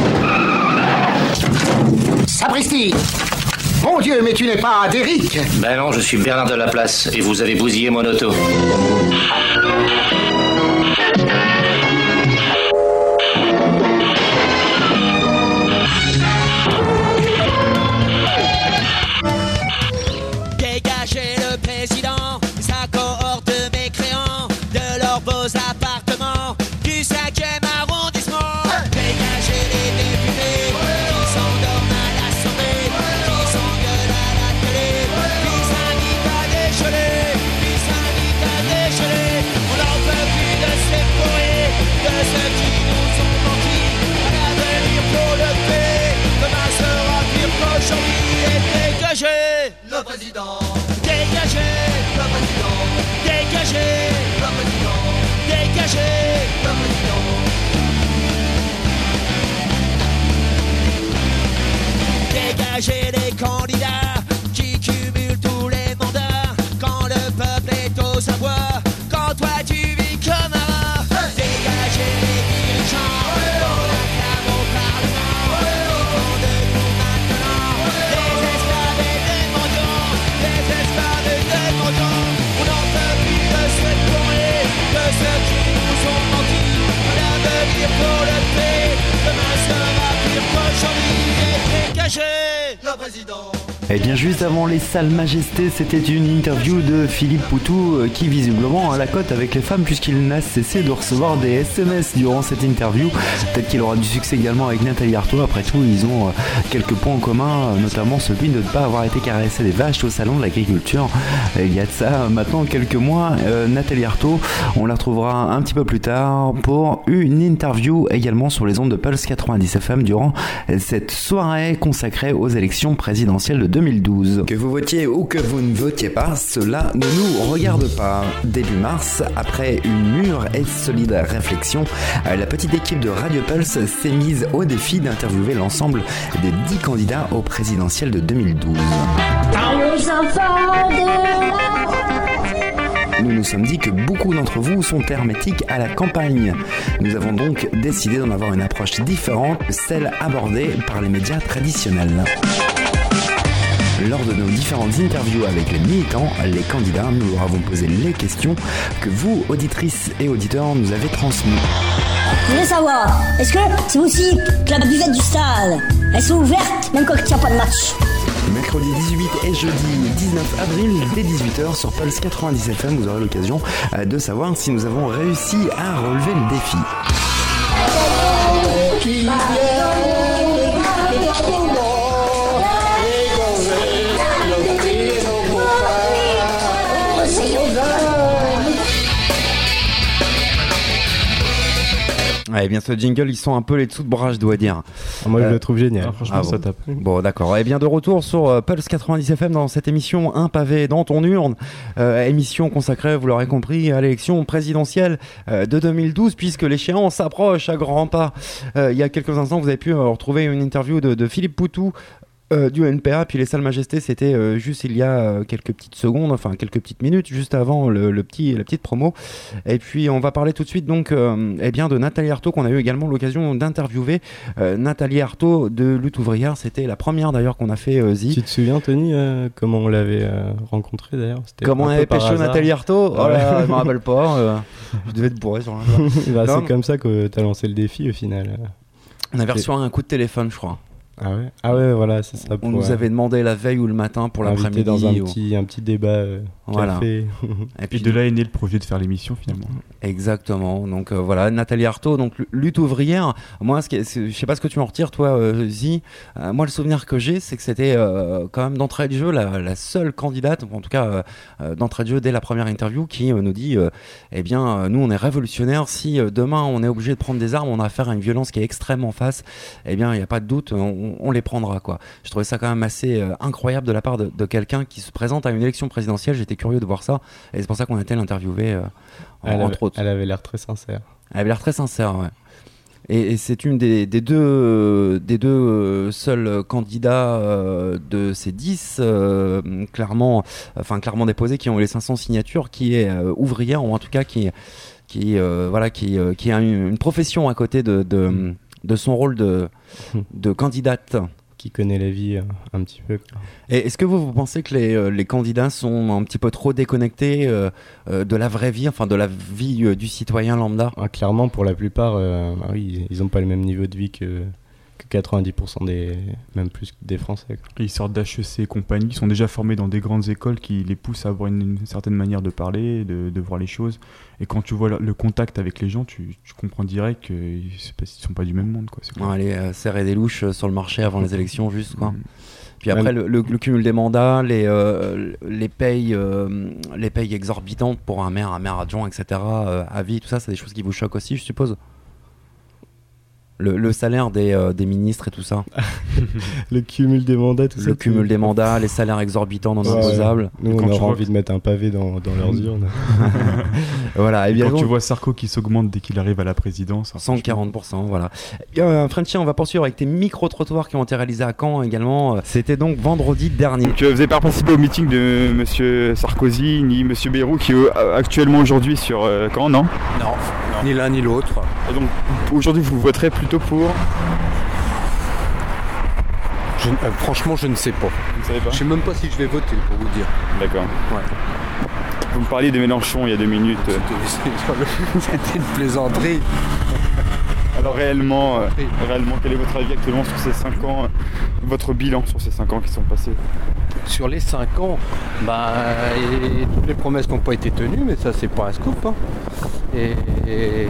Sapristi. Mon Dieu, mais tu n'es pas Derrick. Ben non, je suis Bernard de Laplace et vous avez bousillé mon auto. Dégagez le président, sa cohorte de mécréants, de leurs beaux appartements, du cinquième arrondissement. Dégagez les députés qui s'endorment à l'Assemblée, qui s'engueulent à la télé, qui s'invitent à dégeler, qui s'invitent à dégeler. On n'en peut plus de ces pourris, de ceux qui nous ont menti. L'avenir pour le paix, demain sera pire qu'aujourd'hui. Et dégagez le président. Dégagez le président. Dégagez le président. Dégagez le président. Dégagez les candidats qui cumulent tous les mandats. Quand le peuple est aux abois, quand toi tu vis comme un rat. Dégagez les dirigeants, on acclame au Parlement. Ils font de nous maintenant des esclaves et des mendiants, des esclaves et des mendiants. On n'en peut plus de ces pourris, de ceux qui nous ont menti. L'avenir pour le paix, demain sera pire qu'aujourd'hui. Et dégagez le président. Et bien juste avant les salles majestés, c'était une interview de Philippe Poutou euh, qui visiblement a la cote avec les femmes, puisqu'il n'a cessé de recevoir des S M S durant cette interview. Peut-être qu'il aura du succès également avec Nathalie Arthaud. Après tout, ils ont euh, quelques points en commun, euh, notamment celui de ne pas avoir été caressé des vaches au salon de l'agriculture. Et il y a de ça euh, maintenant quelques mois. euh, Nathalie Arthaud, on la retrouvera un petit peu plus tard pour une interview également sur les ondes de Pulse quatre-vingt-dix F M durant cette soirée consacrée aux élections présidentielles de deux mille douze. Que vous votiez ou que vous ne votiez pas, cela ne nous regarde pas. Début mars, après une mûre et solide réflexion, la petite équipe de Radio Pulse s'est mise au défi d'interviewer l'ensemble des dix candidats au présidentiel de deux mille douze. Nous nous sommes dit que beaucoup d'entre vous sont hermétiques à la campagne. Nous avons donc décidé d'en avoir une approche différente, celle abordée par les médias traditionnels. Lors de nos différentes interviews avec les militants, les candidats, nous leur avons posé les questions que vous, auditrices et auditeurs, nous avez transmises. je voudrais savoir, est-ce que c'est aussi que la buvette du stade, elles sont ouvertes même quand il n'y a pas de match? Mercredi dix-huit et jeudi dix-neuf avril, dès dix-huit heures sur Pulse quatre-vingt-dix F M, vous aurez l'occasion de savoir si nous avons réussi à relever le défi. Eh bien, ce jingle, ils sont un peu les dessous de bras, je dois dire. Moi, je euh, le trouve génial. Ah, franchement, ah, ça bon. tape. Bon, d'accord. Eh bien, de retour sur euh, Pulse quatre-vingt-dix F M dans cette émission Un pavé dans ton urne. Euh, émission consacrée, vous l'aurez compris, à l'élection présidentielle euh, de deux mille douze, puisque l'échéance s'approche à grands pas. Euh, il y a quelques instants, vous avez pu euh, retrouver une interview de, de Philippe Poutou. Euh, du N P A, puis les Salles Majestés, c'était euh, juste il y a euh, quelques petites secondes, enfin quelques petites minutes, juste avant le, le petit, la petite promo. Et puis on va parler tout de suite donc euh, eh bien, de Nathalie Arthaud, qu'on a eu également l'occasion d'interviewer. Euh, Nathalie Arthaud de Lutte Ouvrière, c'était la première d'ailleurs qu'on a fait euh, Zi. Tu te souviens, Tony, euh, comment on l'avait euh, rencontrée d'ailleurs? C'était Comment on avait pêché Nathalie Arthaud? Oh là, je me rappelle pas. Euh, je devais être bourré sur la bah, C'est comme ça que tu as lancé le défi au final. On avait reçu un coup de téléphone, je crois. Ah ouais, ah ouais, voilà, c'est ça. On nous avait demandé la veille ou le matin pour l'après-midi. dans un ou... petit, un petit débat euh, voilà. café. Et puis de là est né le projet de faire l'émission finalement. Exactement. Donc euh, voilà, Nathalie Arthaud, donc lutte ouvrière. Moi, ce qui est, c'est, je sais pas ce que tu en retires, toi, euh, Zi. Euh, moi, le souvenir que j'ai, c'est que c'était euh, quand même d'entrée de jeu la, la seule candidate, en tout cas euh, d'entrée de jeu dès la première interview, qui euh, nous dit, euh, eh bien, euh, nous, on est révolutionnaires. Si euh, demain on est obligé de prendre des armes, on a affaire à une violence qui est extrême en face. Eh bien, il n'y a pas de doute, on, on les prendra, quoi. Je trouvais ça quand même assez euh, incroyable de la part de, de quelqu'un qui se présente à une élection présidentielle. J'étais curieux de voir ça, et c'est pour ça qu'on a été l'interviewer, euh, elle entre avait, autres. Elle avait l'air très sincère. Elle avait l'air très sincère, ouais. Et, et c'est une des, des deux, euh, des deux euh, seuls candidats euh, de ces dix euh, clairement, enfin clairement déposés, qui ont eu les cinq cents signatures, qui est euh, ouvrière, ou en tout cas qui, qui euh, voilà, qui, euh, qui a une, une profession à côté de, de, mmh. de son rôle de, de candidate. Qui connaît la vie euh, un petit peu. Quoi. Et est-ce que vous, vous pensez que les, euh, les candidats sont un petit peu trop déconnectés euh, euh, de la vraie vie, enfin de la vie euh, du citoyen lambda? Ah, clairement, pour la plupart, euh, bah oui, ils n'ont pas le même niveau de vie que, que quatre-vingt-dix pour cent des, même plus des Français. Quoi. Ils sortent d'H E C et compagnie, ils sont déjà formés dans des grandes écoles qui les poussent à avoir une, une certaine manière de parler, de, de voir les choses. Et quand tu vois le, le contact avec les gens, tu, tu comprends direct qu'ils ne sont pas du même monde. Quoi. C'est ouais, aller euh, serrer des louches sur le marché avant les élections, juste quoi. Mmh. Puis après, le, le, le cumul des mandats, les, euh, les, payes, euh, les payes exorbitantes pour un maire, un maire adjoint, et cetera, euh, à vie, tout ça, c'est des choses qui vous choquent aussi, je suppose? Le, le salaire des, euh, des ministres et tout ça. Le cumul des mandats, tout le ça. Le cumul des mandats, les salaires exorbitants non imposables. Ouais, nous, on aura envie de mettre un pavé dans, dans leurs urnes. Voilà. Et bien quand donc, tu vois Sarko qui s'augmente dès qu'il arrive à la présidence. cent quarante pour cent, voilà. Euh, Frenchy, on va poursuivre avec tes micro-trottoirs qui ont été réalisés à Caen également. C'était donc vendredi dernier. Donc, euh, vous n'avez pas participé au meeting de Monsieur Sarkozy ni Monsieur Bayrou qui est euh, actuellement aujourd'hui sur euh, Caen, non? Non, ni l'un ni l'autre. Et donc aujourd'hui vous voterez plutôt pour? je, euh, Franchement je ne sais pas. Vous ne savez pas? Je ne sais même pas si je vais voter pour vous dire. D'accord. Ouais. Vous me parliez de Mélenchon il y a deux minutes. C'était une plaisanterie. Alors réellement, euh, réellement, quel est votre avis actuellement sur ces cinq ans, euh, votre bilan sur ces cinq ans qui sont passés? Sur les cinq ans, bah, et toutes les promesses n'ont pas été tenues, mais ça c'est pas un scoop. Hein. Et, et...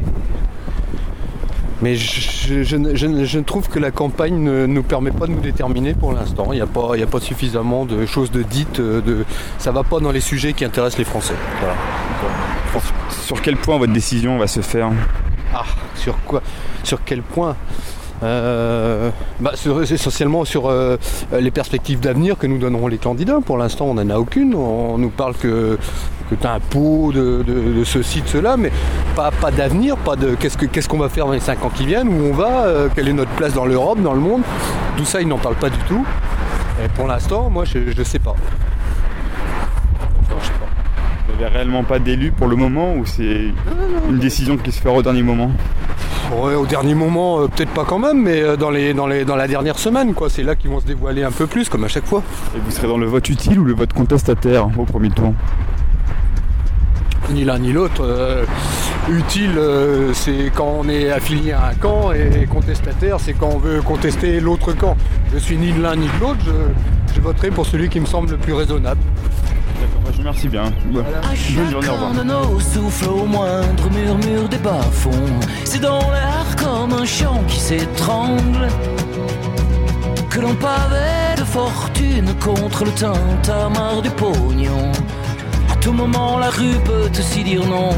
Mais je, je, je, je trouve que la campagne ne nous permet pas de nous déterminer pour l'instant. Il n'y a pas, il n'y a pas suffisamment de choses de dites. De, ça ne va pas dans les sujets qui intéressent les Français. Voilà. Sur quel point votre décision va se faire? Ah, sur quoi? Sur quel point? Euh, bah, sur, essentiellement sur euh, les perspectives d'avenir que nous donneront les candidats. Pour l'instant, on n'en a aucune. On nous parle que, que tu as un pot de, de, de ceci, de cela, mais pas, pas d'avenir, pas de qu'est-ce, que, qu'est-ce qu'on va faire dans les cinq ans qui viennent, où on va, euh, quelle est notre place dans l'Europe, dans le monde. Tout ça, ils n'en parlent pas du tout. Et pour l'instant, moi, je ne sais pas. Je sais pas. Vous n'avez réellement pas d'élu pour le moment, ou c'est une décision qui se fera au dernier moment? Ouais, au dernier moment, euh, peut-être pas quand même, mais euh, dans, les, dans, les, dans la dernière semaine, quoi. C'est là qu'ils vont se dévoiler un peu plus, comme à chaque fois. Et vous serez dans le vote utile ou le vote contestataire au premier tour? Ni l'un ni l'autre. Euh, utile, euh, c'est quand on est affilié à un camp, et contestataire, c'est quand on veut contester l'autre camp. Je suis ni de l'un ni de l'autre, je, je voterai pour celui qui me semble le plus raisonnable. D'accord, je vous remercie bien. Bonne journée, au revoir. De nos souffles au moindre murmure des bas-fonds, c'est dans l'air comme un chant qui s'étrangle que l'on pavait de fortune contre le tintamarre du pognon. À tout moment la rue peut aussi dire non.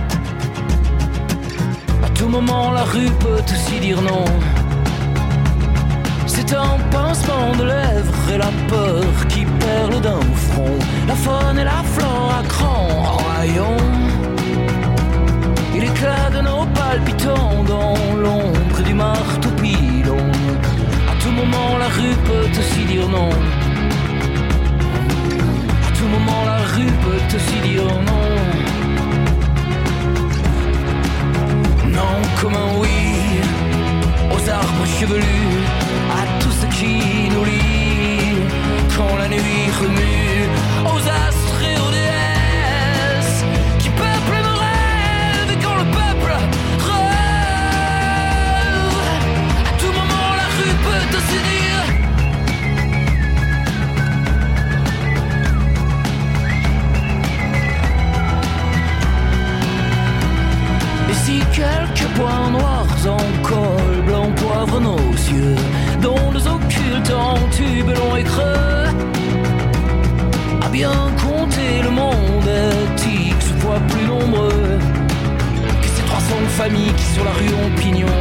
À tout moment la rue peut aussi dire non. C'est un pincement de lèvres et la peur qui perle d'un front. La faune et la flore à grands rayons. Il éclate de nos palpitants dans l'ombre du marteau pilon. À tout moment la rue peut aussi dire non. À tout moment la rue peut aussi dire non. Non comme un oui aux arbres chevelus, à tout ce qui nous lie. Quand la nuit remue, aux astres et aux déesses qui peuplent nos rêves. Et quand le peuple rêve, à tout moment la rue peut aussi dire. Et si quelques points noirs en col blanc poivre nos yeux, dont les occultes en tube long et creux, à bien compter le monde est X fois plus nombreux que ces trois cents familles qui sur la rue ont pignon.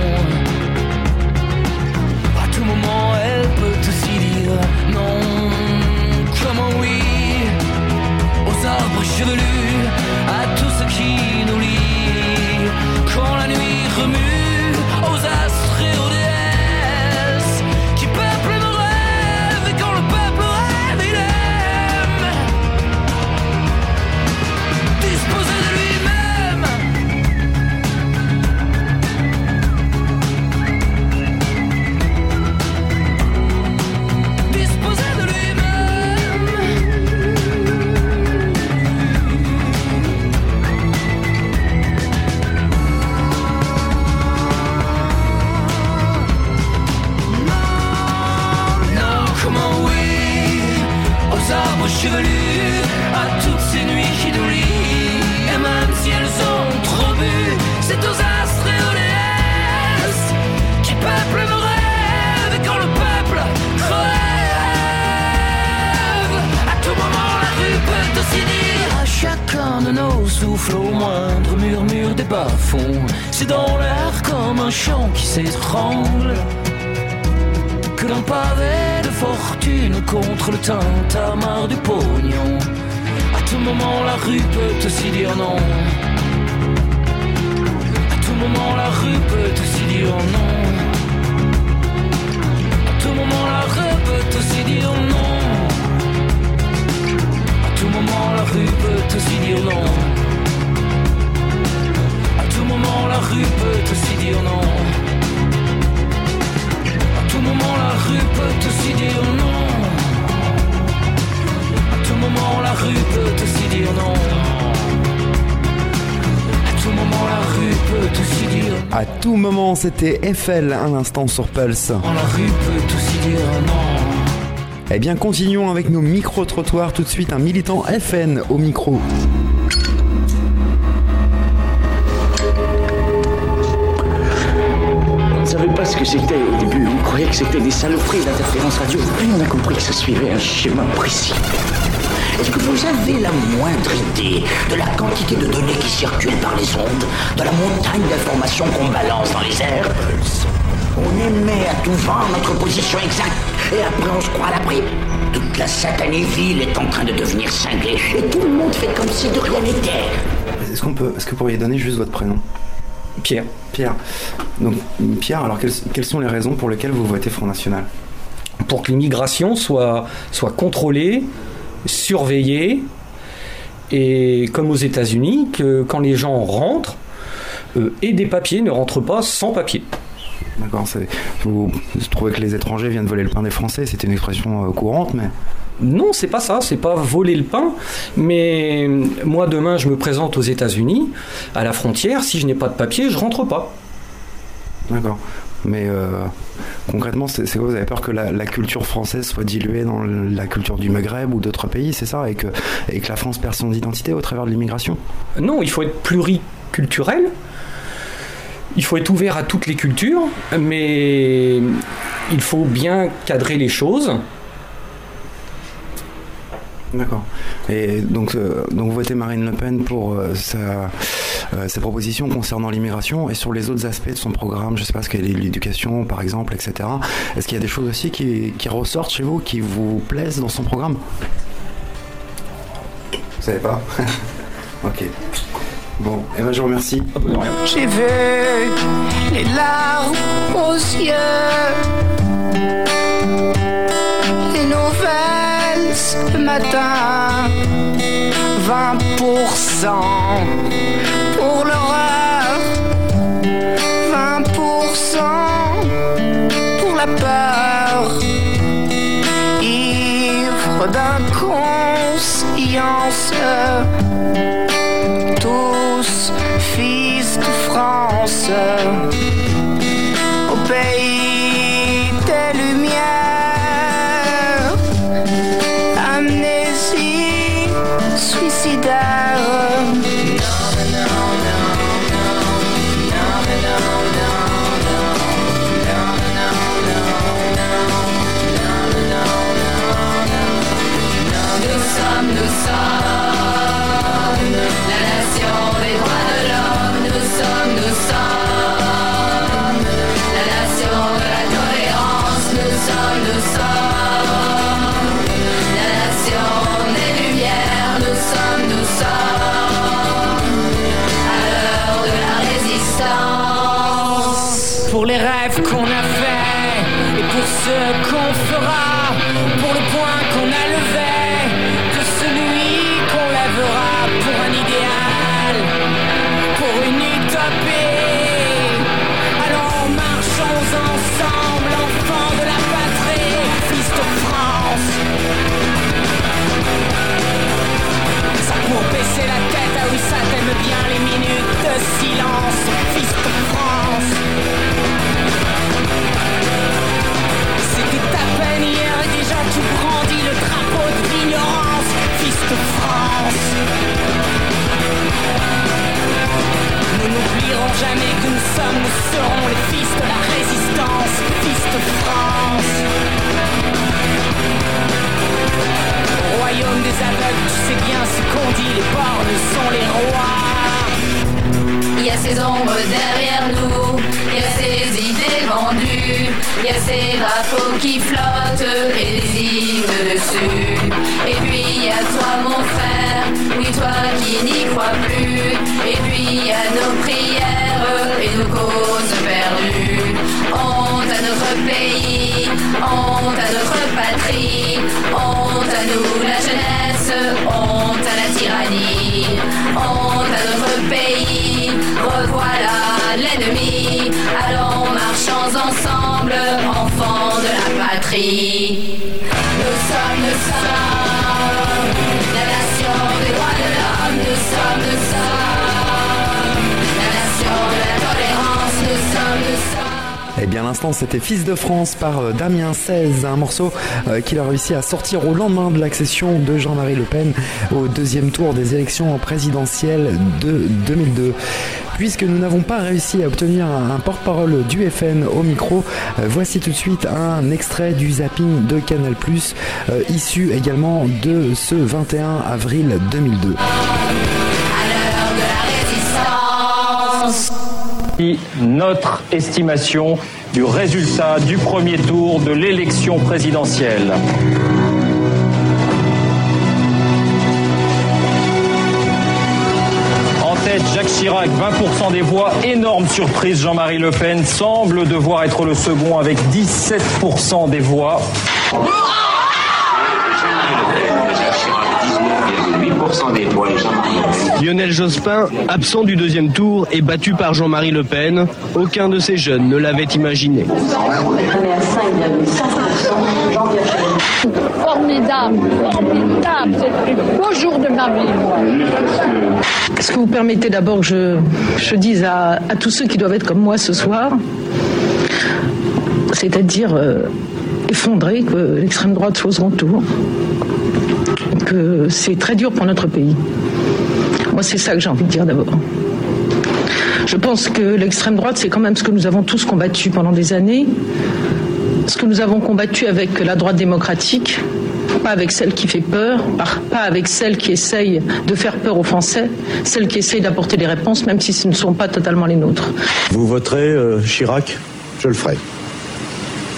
À tout moment elle peut aussi dire non comme un oui aux arbres chevelus, à tout ce qui nous lie. Quand la nuit remue, aux astres et aux déesses qui peuplent nos rêves. Et quand le peuple rêve, il aime disposer de lui-même. Disposer de lui-même. Arbres chevelus, à toutes ces nuits qui nous lient. Et même si elles ont trop bu, c'est aux astres et aux déesses qui peuplent nos rêves. Et quand le peuple crève, à tout moment la rue peut aussi dire. À chacun de nos souffles au moindre murmure des bas-fonds, c'est dans l'air comme un chant qui s'étrangle que l'on pavait de fortune contre le tintamarre du pognon. À tout moment la rue peut aussi dire non. À tout moment la rue peut aussi dire non. À tout moment la rue peut aussi dire non. À tout moment la rue peut aussi dire non. À tout moment la rue peut aussi dire non. À tout moment la rue peut aussi dire non. À tout moment la rue peut aussi dire non. À tout moment la rue peut aussi dire non. À tout moment, c'était F L un instant sur Pulse. La rue peut aussi dire non. Eh bien, continuons avec nos micro-trottoirs. Tout de suite, un militant F N au micro. On ne savait pas ce que c'était au début, on croyait que c'était des saloperies d'interférence radio. Puis on a compris que ça suivait un schéma précis. Est-ce que vous avez la moindre idée de la quantité de données qui circulent par les ondes, de la montagne d'informations qu'on balance dans les airs? On émet à tout vent notre position exacte, et après on se croit à l'abri. Toute la satanée ville est en train de devenir cinglée, et tout le monde fait comme si de rien n'était. Est-ce qu'on peut, est-ce que vous pourriez donner juste votre prénom? Pierre. Pierre. Donc, Pierre, alors quelles, quelles sont les raisons pour lesquelles vous votez Front National? Pour que l'immigration soit, soit contrôlée, surveillée, et comme aux États-Unis, que quand les gens rentrent, euh, et des papiers ne rentrent pas sans papier. D'accord, c'est, vous, vous trouvez que les étrangers viennent voler le pain des Français, c'était une expression euh, courante, mais... Non, c'est pas ça, c'est pas voler le pain, mais moi demain je me présente aux États-Unis, à la frontière, si je n'ai pas de papier, je rentre pas. D'accord. Mais euh, concrètement, c'est, c'est quoi, vous avez peur que la, la culture française soit diluée dans la culture du Maghreb ou d'autres pays, c'est ça, et que, et que la France perd son identité au travers de l'immigration ? Non, il faut être pluriculturel. Il faut être ouvert à toutes les cultures, mais il faut bien cadrer les choses. D'accord. Et donc, euh, donc vous votez Marine Le Pen pour euh, sa, euh, ses propositions concernant l'immigration et sur les autres aspects de son programme, je ne sais pas ce qu'est l'éducation par exemple, et cetera. Est-ce qu'il y a des choses aussi qui, qui ressortent chez vous, qui vous plaisent dans son programme ? Vous savez pas ? Ok. Bon, et ben je vous remercie. J'ai vu les larmes aux yeux, les nouvelles ce matin, vingt pour cent pour l'horreur, vingt pour cent pour la peur, ivre d'inconscience, tous fils de France, au pays des lumières, amnésie suicidaire. Nous sommes, nous sommes la nation des droits de l'homme. Nous sommes, nous sommes la nation de la tolérance. Nous sommes, nous sommes la nation des lumières. Nous sommes, nous sommes à l'heure de la résistance. Pour les rêves qu'on a faits et pour ceux qu'on fera, pour le point qu'on a levé, que celui qu'on lèvera, pour un idéal, pour une utopie. Allons, marchons ensemble, enfants de la patrie, fils de France. Ça pour baisser la tête, ah oui, ça t'aime bien les minutes de silence, fils de France. C'était à peine hier et déjà tu brandis le drapeau de l'ignorance, fils de France. Nous n'oublierons jamais que nous sommes, nous serons les fils de la résistance, fils de France. Au royaume des aveugles, tu sais bien ce qu'on dit, les bornes sont les rois. Il y a ces ombres derrière nous, il y a ces idées vendues, il y a ces drapeaux qui flottent et des hymnes dessus. Et puis il y a toi mon frère, oui toi qui n'y crois plus. Et puis il y a nos prières et nos causes perdues. Honte à notre pays, honte à notre patrie, honte à nous la jeunesse, honte à la tyrannie, honte à notre pays, revoilà l'ennemi. Allons, marchons ensemble, enfants de la patrie. Nous sommes, nous sommes la nation des droits de l'homme. Nous sommes, nous sommes la nation de la tolérance. Nous sommes, nous sommes. Eh bien, l'instant, c'était Fils de France par euh, Damien seize, un morceau euh, qu'il a réussi à sortir au lendemain de l'accession de Jean-Marie Le Pen au deuxième tour des élections présidentielles de deux mille deux. Puisque nous n'avons pas réussi à obtenir un, un porte-parole du F N au micro, euh, voici tout de suite un extrait du zapping de Canal plus, euh, issu également de ce vingt et un avril deux mille deux. Notre estimation du résultat du premier tour de l'élection présidentielle. En tête, Jacques Chirac, vingt pour cent des voix. Énorme surprise, Jean-Marie Le Pen semble devoir être le second avec dix-sept pour cent des voix. dix-neuf virgule huit pour pour cent des voix et Jean-Marie Le Pen. Lionel Jospin, absent du deuxième tour et battu par Jean-Marie Le Pen, aucun de ces jeunes ne l'avait imaginé. On est à cinq virgule cinq pour cent, Jean-Pierre Chevènement. Formidable, formidable, c'est le plus beau jour de ma vie, moi. Est-ce que vous permettez d'abord que je, je dise à, à tous ceux qui doivent être comme moi ce soir, c'est-à-dire euh, effondrés, que l'extrême droite soit au second tour, que c'est très dur pour notre pays. Moi, c'est ça que j'ai envie de dire d'abord. Je pense que l'extrême droite, c'est quand même ce que nous avons tous combattu pendant des années, ce que nous avons combattu avec la droite démocratique, pas avec celle qui fait peur, pas avec celle qui essaye de faire peur aux Français, celle qui essaye d'apporter des réponses, même si ce ne sont pas totalement les nôtres. Vous voterez euh, Chirac ? Je le ferai. Formellement ?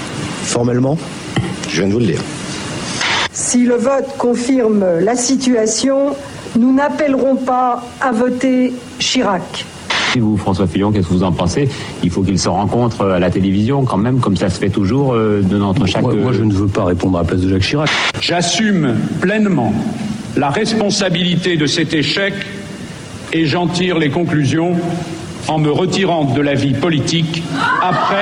Je viens de vous le dire. Si le vote confirme la situation, nous n'appellerons pas à voter Chirac. Vous, François Fillon, qu'est-ce que vous en pensez ? Il faut qu'ils se rencontrent à la télévision quand même, comme ça se fait toujours euh, de notre chaque... Moi, moi, je ne veux pas répondre à la place de Jacques Chirac. J'assume pleinement la responsabilité de cet échec et j'en tire les conclusions en me retirant de la vie politique après,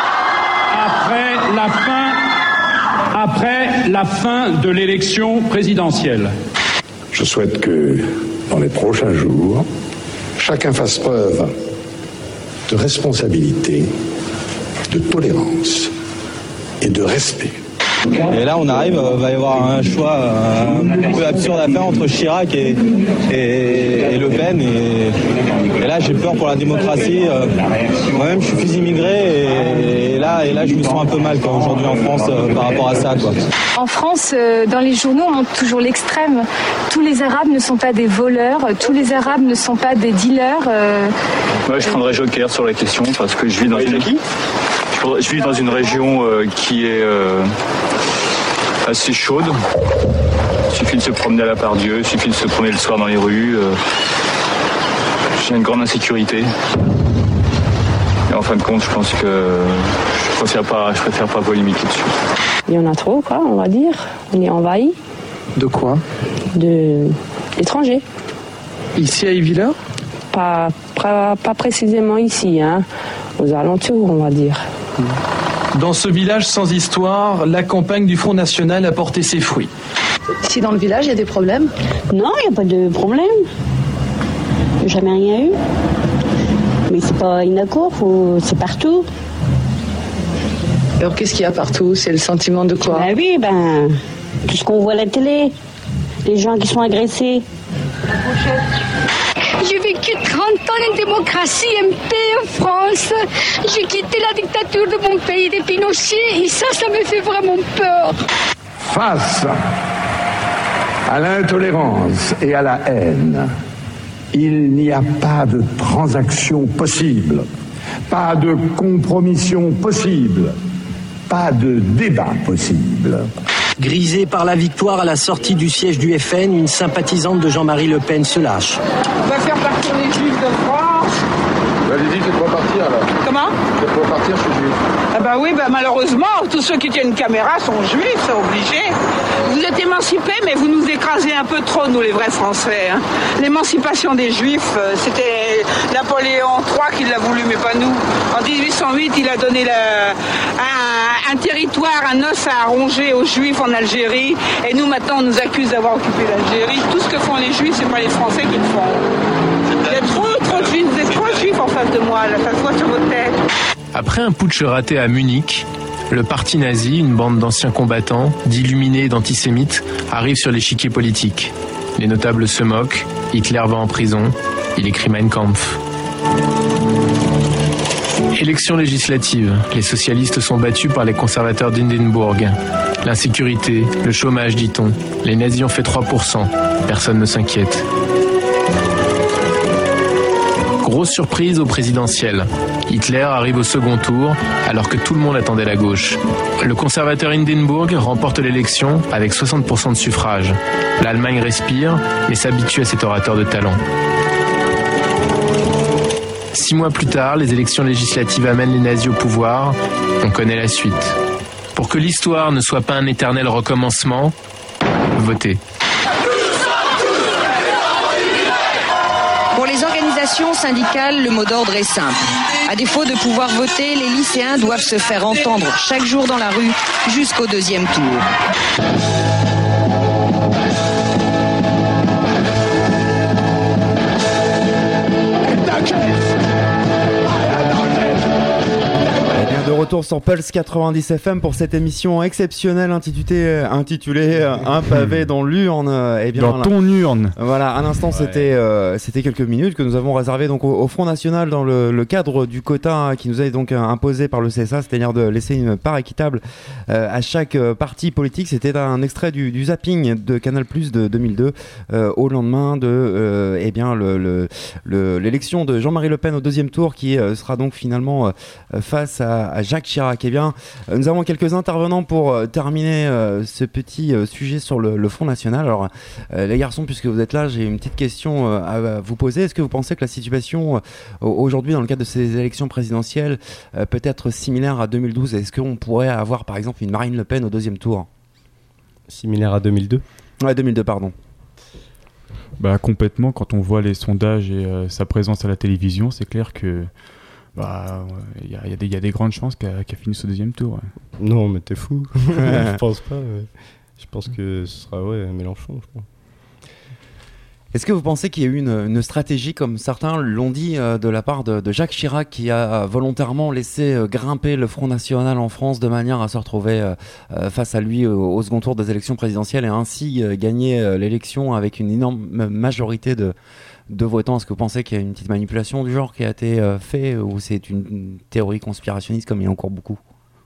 après la fin, après la fin de l'élection présidentielle. Je souhaite que, dans les prochains jours, chacun fasse preuve de responsabilité, de tolérance et de respect. Et là, on arrive, il va y avoir un choix un peu absurde à faire entre Chirac et, et, et Le Pen. Et, et là, j'ai peur pour la démocratie. Moi-même, je suis fils immigré et, et, là, et là, je me sens un peu mal quoi, aujourd'hui en France par rapport à ça. Quoi. En France, dans les journaux, on montre toujours l'extrême. Tous les Arabes ne sont pas des voleurs, tous les Arabes ne sont pas des dealers. Euh... Ouais, je prendrais Joker sur la question parce que je vis dans une... Je vis dans une région euh, qui est euh, assez chaude. Il suffit de se promener à la Pardieu, il suffit de se promener le soir dans les rues. Euh, j'ai une grande insécurité. Et en fin de compte, je pense que je préfère pas, je préfère pas polémiquer dessus. Il y en a trop, quoi, on va dire. On est envahi. De quoi ? De d'étrangers. Ici à Yvillers ? Pas, pas, pas précisément ici, hein. Aux alentours, on va dire. Dans ce village sans histoire, la campagne du Front National a porté ses fruits. Ici dans le village, il y a des problèmes ? Non, il n'y a pas de problème. Jamais rien eu. Mais c'est pas Inacour, faut... c'est partout. Alors qu'est-ce qu'il y a partout ? C'est le sentiment de quoi ? Ben oui, ben, tout ce qu'on voit à la télé. Les gens qui sont agressés. J'ai vécu trente ans en démocratie, en paix en France. J'ai quitté la dictature de mon pays, de Pinochet, et ça, ça me fait vraiment peur. Face à l'intolérance et à la haine, il n'y a pas de transaction possible, pas de compromission possible, pas de débat possible. Grisée par la victoire à la sortie du siège du F N, une sympathisante de Jean-Marie Le Pen se lâche. On va faire partir les Juifs de France. Allez-y, faites-moi partir là. Comment ? Faites-moi partir, je suis juif. Ah bah oui, bah malheureusement, tous ceux qui tiennent une caméra sont juifs, c'est obligé. Vous êtes émancipés, mais vous nous écrasez un peu trop, nous les vrais Français. Hein. L'émancipation des Juifs, c'était Napoléon trois qui l'a voulu, mais pas nous. En dix-huit cent huit, il a donné la, un, un territoire, un os à ronger aux Juifs en Algérie, et nous maintenant on nous accuse d'avoir occupé l'Algérie. Tout ce que font les Juifs, c'est pas les Français qui le font. Il y a trop, trop de Juifs, vous êtes trop de Juifs en face de moi, là, ça se voit sur votre tête. Après un putsch raté à Munich, le parti nazi, une bande d'anciens combattants, d'illuminés et d'antisémites, arrive sur l'échiquier politique. Les notables se moquent, Hitler va en prison, il écrit Mein Kampf. Élections législatives, les socialistes sont battus par les conservateurs d'Hindenburg. L'insécurité, le chômage, dit-on. Les nazis ont fait trois pour cent, personne ne s'inquiète. Grosse surprise au présidentiel. Hitler arrive au second tour alors que tout le monde attendait la gauche. Le conservateur Hindenburg remporte l'élection avec soixante pour cent de suffrages. L'Allemagne respire et s'habitue à cet orateur de talent. Six mois plus tard, les élections législatives amènent les nazis au pouvoir. On connaît la suite. Pour que l'histoire ne soit pas un éternel recommencement, votez. Nous sommes tous mobilisation syndicale, le mot d'ordre est simple. À défaut de pouvoir voter, les lycéens doivent se faire entendre chaque jour dans la rue jusqu'au deuxième tour. De retour sur Pulse quatre-vingt-dix F M pour cette émission exceptionnelle intitulée, intitulée Un pavé dans l'urne. Eh bien, dans ton urne. Voilà, à l'instant, ouais. c'était, euh, c'était quelques minutes que nous avons réservées donc, au, au Front National dans le, le cadre du quota hein, qui nous est donc imposé par le C S A, c'est-à-dire de laisser une part équitable euh, à chaque euh, parti politique. C'était un extrait du, du zapping de Canal Plus de deux mille deux euh, au lendemain de euh, eh bien, le, le, le, l'élection de Jean-Marie Le Pen au deuxième tour qui euh, sera donc finalement euh, face à à Jacques Chirac. Eh bien, euh, nous avons quelques intervenants pour euh, terminer euh, ce petit euh, sujet sur le, le Front National. Alors, euh, les garçons, puisque vous êtes là, j'ai une petite question euh, à, à vous poser. Est-ce que vous pensez que la situation euh, aujourd'hui, dans le cadre de ces élections présidentielles, euh, peut être similaire à deux mille douze? Est-ce qu'on pourrait avoir, par exemple, une Marine Le Pen au deuxième tour? Similaire à deux mille deux? Ouais, deux mille deux, pardon. Bah, complètement. Quand on voit les sondages et euh, sa présence à la télévision, c'est clair que bah, il y, y, y a des grandes chances qu'elle qu'elle finisse au deuxième tour. Ouais. Non, mais t'es fou. Je pense pas. Ouais. Je pense que ce sera ouais, Mélenchon, je crois. Est-ce que vous pensez qu'il y a eu une, une stratégie, comme certains l'ont dit, euh, de la part de, de Jacques Chirac, qui a volontairement laissé euh, grimper le Front National en France de manière à se retrouver euh, euh, face à lui au, au second tour des élections présidentielles et ainsi euh, gagner euh, l'élection avec une énorme majorité de, de votants? Est-ce que vous pensez qu'il y a une petite manipulation du genre qui a été euh, faite ou c'est une, une théorie conspirationniste comme il y a encore beaucoup?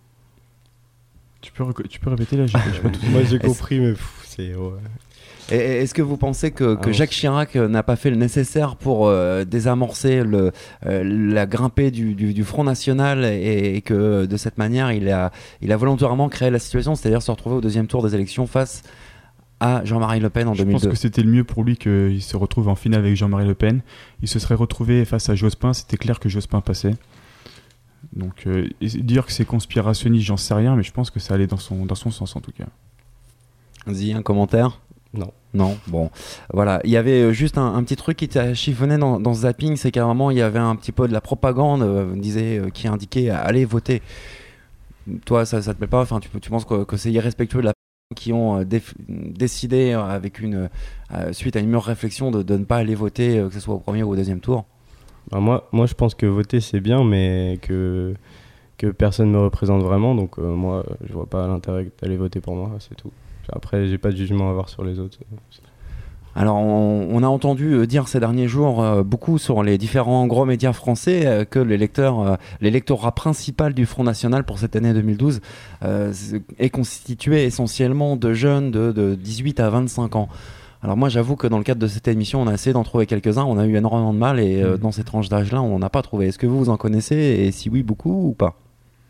Tu peux, tu peux répéter là? J'ai, j'ai pas tout Moi j'ai compris, mais pff, c'est... Ouais. Et est-ce que vous pensez que, que Jacques Chirac n'a pas fait le nécessaire pour euh, désamorcer le, euh, la grimpée du, du, du Front National et, et que de cette manière il a, il a volontairement créé la situation, c'est-à-dire se retrouver au deuxième tour des élections face à Jean-Marie Le Pen en Je deux mille deux? Je pense que c'était le mieux pour lui qu'il se retrouve en finale avec Jean-Marie Le Pen. Il se serait retrouvé face à Jospin, c'était clair que Jospin passait. Donc euh, dire que c'est conspirationniste, j'en sais rien, mais je pense que ça allait dans son, dans son sens en tout cas. Vas-y, un commentaire? Non. Non, bon, voilà. Il y avait juste un, un petit truc qui t'a chiffonné dans, dans ce zapping, c'est qu'à un moment, il y avait un petit peu de la propagande euh, disait, euh, qui indiquait « allez voter ». Toi, ça, ça te plaît pas? Enfin, tu, tu penses que, que c'est irrespectueux de la qui ont euh, déf- décidé euh, avec une, euh, suite à une mûre réflexion de, de ne pas aller voter, euh, que ce soit au premier ou au deuxième tour? Bah moi, moi, je pense que voter, c'est bien, mais que, que personne ne me représente vraiment. Donc, euh, moi, je vois pas l'intérêt d'aller voter pour moi, c'est tout. Après, j'ai pas de jugement à avoir sur les autres. Alors, on, on a entendu dire ces derniers jours euh, beaucoup sur les différents gros médias français euh, que l'électeur, euh, l'électorat principal du Front National pour cette année deux mille douze euh, est constitué essentiellement de jeunes de, de dix-huit à vingt-cinq ans. Alors moi, j'avoue que dans le cadre de cette émission, on a essayé d'en trouver quelques-uns. On a eu énormément de mal et euh, mmh. dans ces tranches d'âge-là, on n'a pas trouvé. Est-ce que vous, vous en connaissez et si oui, beaucoup ou pas?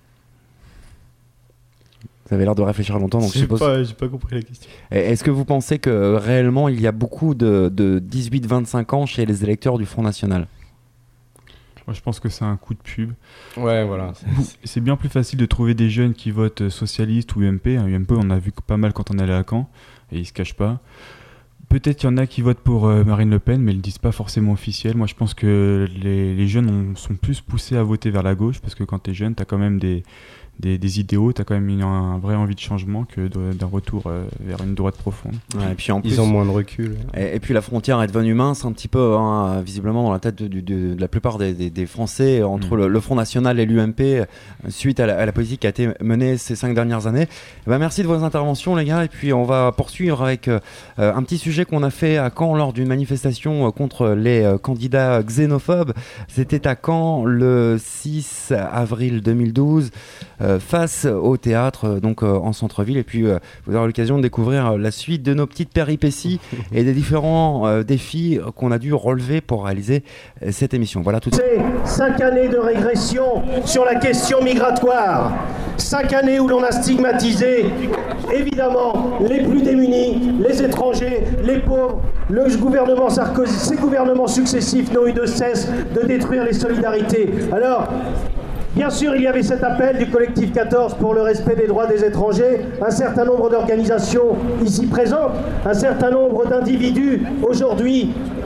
Vous avez l'air de réfléchir longtemps, donc je suppose... Pas, j'ai pas compris la question. Est-ce que vous pensez que réellement il y a beaucoup de, de dix-huit vingt-cinq ans chez les électeurs du Front National? Moi, je pense que c'est un coup de pub. Ouais, voilà. C'est, c'est bien plus facile de trouver des jeunes qui votent socialiste ou U M P. U M P, on a vu pas mal quand on allait à Caen, et ils se cachent pas. Peut-être qu'il y en a qui votent pour euh, Marine Le Pen, mais ils le disent pas forcément officiel. Moi, je pense que les, les jeunes ont, sont plus poussés à voter vers la gauche, parce que quand t'es jeune, t'as quand même des... Des, des idéaux, tu as quand même une, un vrai envie de changement que de, d'un retour euh, vers une droite profonde. Ouais, et puis en plus, ils ont moins de recul. Et, et puis la frontière est devenue mince un petit peu, hein, visiblement dans la tête de, de, de, de la plupart des, des, des Français entre mmh. le, le Front National et l'U M P suite à la, à la politique qui a été menée ces cinq dernières années. Et ben merci de vos interventions les gars, et puis on va poursuivre avec euh, un petit sujet qu'on a fait à Caen lors d'une manifestation contre les euh, candidats xénophobes. C'était à Caen le six avril deux mille douze. Euh, face au théâtre euh, donc euh, en centre-ville, et puis euh, vous aurez l'occasion de découvrir euh, la suite de nos petites péripéties et des différents euh, défis qu'on a dû relever pour réaliser euh, cette émission. Voilà tout de suite. Cinq années de régression sur la question migratoire, cinq années où l'on a stigmatisé évidemment les plus démunis, les étrangers, les pauvres. Le gouvernement Sarkozy, ces gouvernements successifs n'ont eu de cesse de détruire les solidarités. Alors bien sûr, il y avait cet appel du collectif quatorze pour le respect des droits des étrangers, un certain nombre d'organisations ici présentes, un certain nombre d'individus aujourd'hui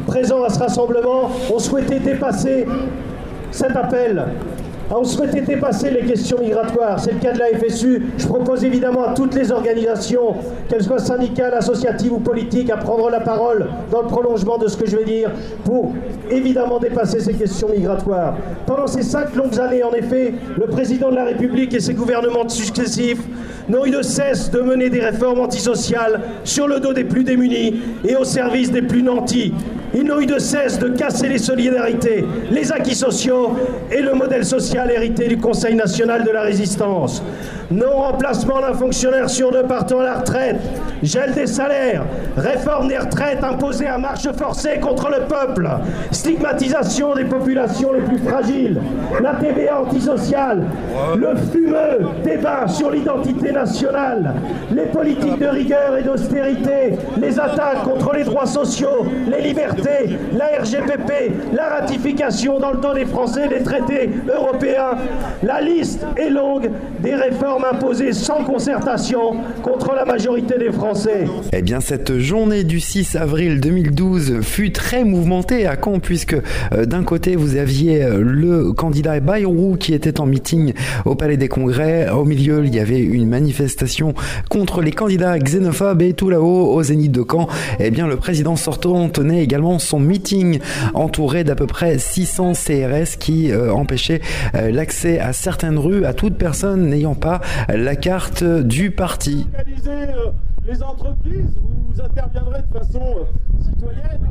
présents à ce rassemblement ont souhaité dépasser cet appel. On souhaitait dépasser les questions migratoires. C'est le cas de la F S U. Je propose évidemment à toutes les organisations, qu'elles soient syndicales, associatives ou politiques, à prendre la parole dans le prolongement de ce que je vais dire pour évidemment dépasser ces questions migratoires. Pendant ces cinq longues années, en effet, le président de la République et ses gouvernements successifs n'ont eu de cesse de mener des réformes antisociales sur le dos des plus démunis et au service des plus nantis. Ils n'ont eu de cesse de casser les solidarités, les acquis sociaux et le modèle social hérité du Conseil national de la résistance. Non-remplacement d'un fonctionnaire sur deux partant à la retraite, gel des salaires, réforme des retraites imposée à marche forcée contre le peuple, stigmatisation des populations les plus fragiles, la T V A antisociale, le fumeux débat sur l'identité nationale, les politiques de rigueur et d'austérité, les attaques contre les droits sociaux, les libertés, la R G P P, la ratification dans le dos des Français des traités européens. La liste est longue des réformes imposées sans concertation contre la majorité des Français. Eh bien, cette journée du six avril deux mille douze fut très mouvementée à Caen, puisque euh, d'un côté, vous aviez euh, le candidat Bayrou qui était en meeting au Palais des Congrès. Au milieu, il y avait une manifestation contre les candidats xénophobes, et tout là-haut, au Zénith de Caen, eh bien, le président sortant tenait également son meeting entouré d'à peu près six cents C R S qui euh, empêchaient euh, l'accès à certaines rues à toute personne n'ayant pas la carte du parti. Euh, les entreprises, vous interviendrez de façon euh, citoyenne.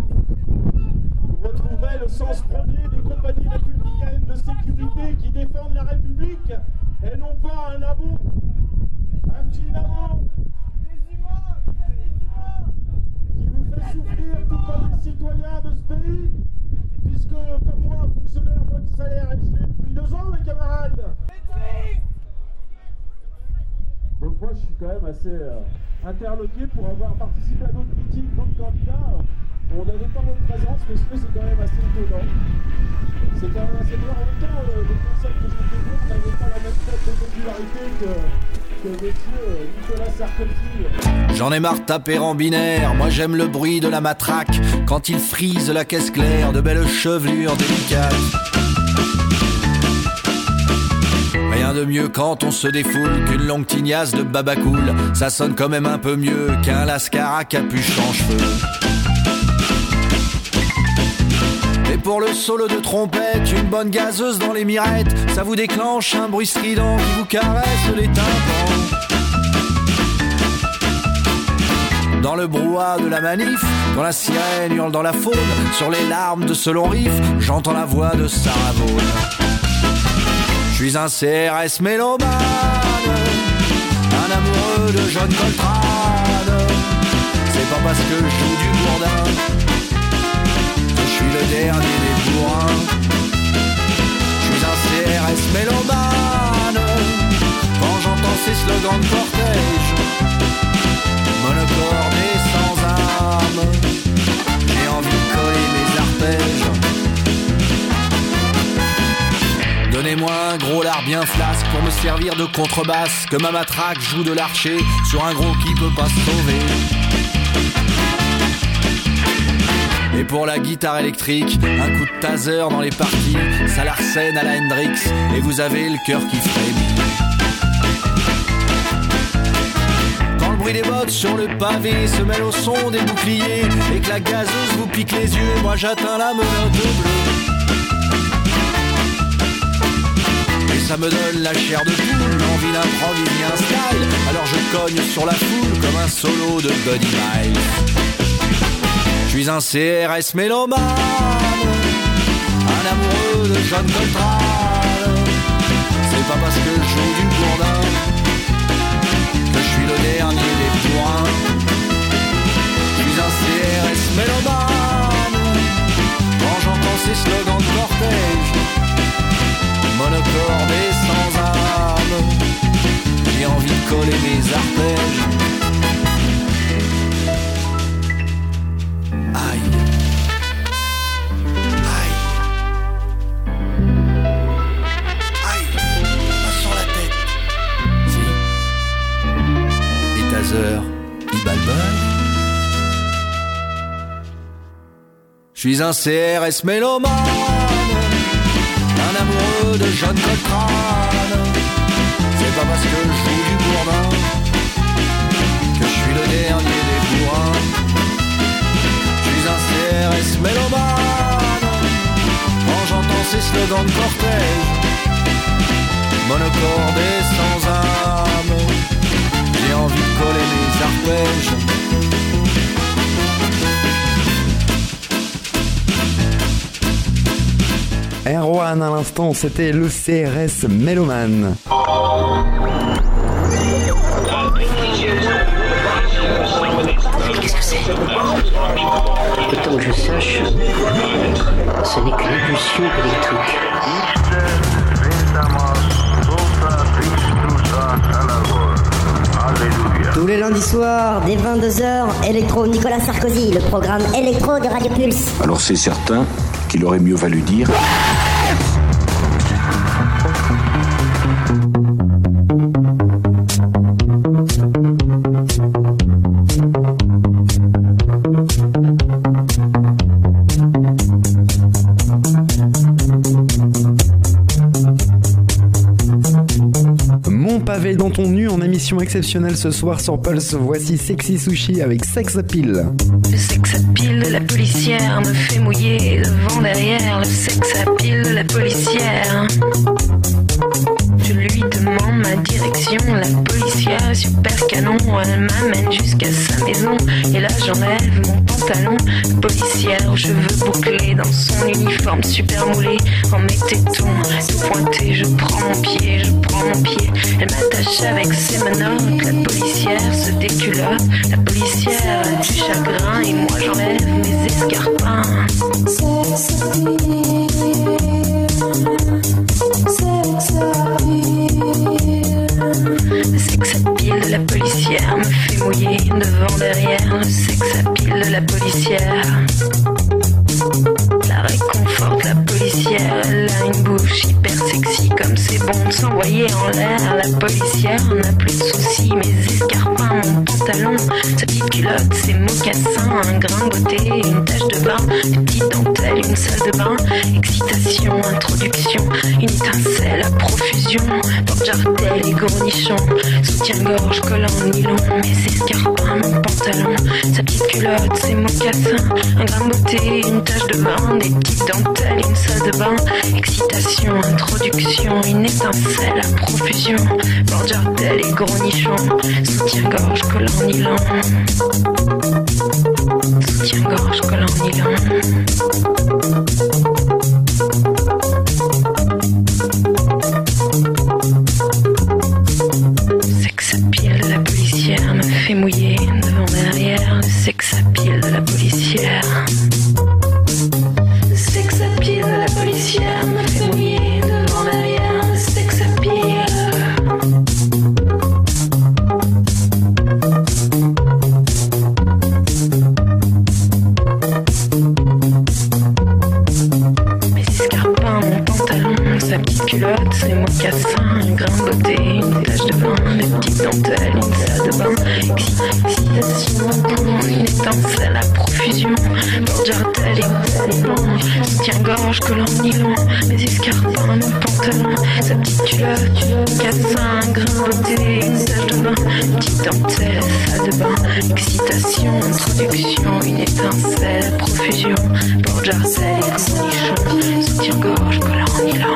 Vous retrouverez le sens premier des compagnies républicaines de sécurité qui défendent la République et non pas un abo. Un petit labo. Des humains, des humains. Qui vous fait souffrir tout comme les citoyens de ce pays. Puisque, comme moi, fonctionnaire, votre salaire est gelé depuis deux ans, mes camarades. Donc moi, je suis quand même assez euh, interloqué pour avoir participé à d'autres meetings, d'autres candidats. On n'avait pas votre présence, mais c'est quand même assez étonnant. C'est quand même assez bien. En même temps, euh, les personnes que je vous découvre n'avaient pas la même tête de popularité que, que monsieur euh, Nicolas Sarkozy. J'en ai marre de taper en binaire, moi j'aime le bruit de la matraque. Quand il frise la caisse claire, de belles chevelures délicates. Rien de mieux quand on se défoule qu'une longue tignasse de babacool. Ça sonne quand même un peu mieux qu'un lascar à capuche en cheveux. Et pour le solo de trompette, une bonne gazeuse dans les mirettes, ça vous déclenche un bruit strident qui vous caresse les tympans. Dans le brouhaha de la manif, quand la sirène hurle dans la faune, sur les larmes de ce long riff, j'entends la voix de Sarah Vaughan. Je suis un C R S mélomane, un amoureux de John Coltrane. C'est pas parce que je joue du bourdin que je suis le dernier des bourrins. Je suis un C R S mélomane, quand j'entends ces slogans de cortège, monocorde et sans âme, j'ai envie de coller mes arpèges. Donnez-moi un gros lard bien flasque pour me servir de contrebasse, que ma matraque joue de l'archer sur un gros qui peut pas se sauver. Et pour la guitare électrique, un coup de taser dans les parties, ça l'arsène à la Hendrix, et vous avez le cœur qui frémit. Quand le bruit des bottes sur le pavé se mêle au son des boucliers, et que la gazeuse vous pique les yeux, moi j'atteins la menotte bleue. Ça me donne la chair de poule, l'envie d'improviser un style. Alors je cogne sur la foule comme un solo de Buddy Miles. Je suis un C R S mélomane, un amoureux de John Coltrane. C'est pas parce que je joue du bourdin que je suis le dernier des bourrins. Je suis un C R S mélomane, quand j'entends ces slogans de cortège, monocorde et sans âme, j'ai envie de coller mes arpèges. Aïe, aïe, aïe, pas sur la tête. Si. Et Taser, il balbonne. Je suis un C R S mélomane, un amoureux de John Coltrane. C'est pas parce que je joue du bourdin que je suis le dernier des bourrins. Je suis un C R S mélomane, quand j'entends ces slogans de cortège, monocordé sans âme, j'ai envie de coller mes arpèges. Erwan à l'instant, c'était le C R S Mélomane. Qu'est-ce que c'est? Autant que je sache, ce n'est que l'impulsion électrique. Tous les lundis soirs, dès vingt-deux heures, Électro Nicolas Sarkozy, le programme Électro de Radio Pulse. Alors c'est certain qu'il aurait mieux valu dire... Pavé dans ton nu en émission exceptionnelle ce soir sur Pulse. Voici Sexy Sushi avec Sex Appeal. Le sex appeal de la policière me fait mouiller devant derrière. Le sex appeal de la policière. Je lui demande ma direction, la policière super canon, elle m'amène jusqu'à sa maison. Et là j'enlève mon pantalon, policière aux cheveux bouclés, dans son uniforme super moulé, en mes tétons tout pointé, je prends mon pied, je prends mon pied. Elle m'attache avec ses menottes, la policière se déculotte, la policière a du chagrin et moi j'enlève mes escarpins. Le sex appeal de la policière me fait mouiller devant derrière. Le sex appeal de la policière la réconforte, la policière. Elle a une bouche hyper sexy, comme c'est bon de s'envoyer en l'air. La policière n'a plus de soucis, mes escarpins, mon pantalon, sa petite culotte, ses mocassins, un grain de beauté, une tache de bain, des petites dentelles, une salle de bain, excitation, introduction, une étincelle à profusion, porte-jartel et gros nichons, soutien-gorge, collant nylon, mes escarpins, mon pantalon, sa petite culotte, ses mocassins, un grain de beauté, une tache de bain, des petites dentelles, une salle de bain, excitation, introduction, une étincelle à profusion, porte-jartel et gros nichons, soutien-gorge, collant nylon, soutien-gorge, collant nylon. Sex appeal de la policière me fait mouiller devant derrière. Le sex appeal de la policière. Le sex appeal de la policière me fait mouiller devant derrière. Le sex appeal. Mes escarpins, mon pantalon, sa petite culotte, ses mocassins, un grain de beauté, une tache de bain, des petites dentelles, une salle de bain, excitation, une étincelle à profusion, porte-jartel et nylon, soutien-gorge, collant nylon, mes escarpins, mon pantalon, sa petite culotte, mocassin, un grain de beauté, une tache de bain, une petite dentelle, salle de bain, excitation, introduction, une étincelle à profusion, porte-jartel et gros nichon, soutien-gorge, collant nylon.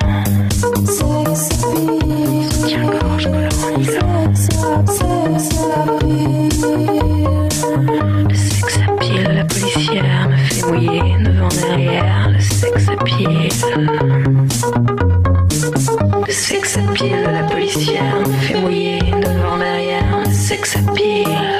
Soutien-gorge, collant nylon. Le sex appeal de la policière me fait mouiller devant derrière. Le sex appeal. Le sex appeal de la policière me fait mouiller devant derrière. Le sex appeal.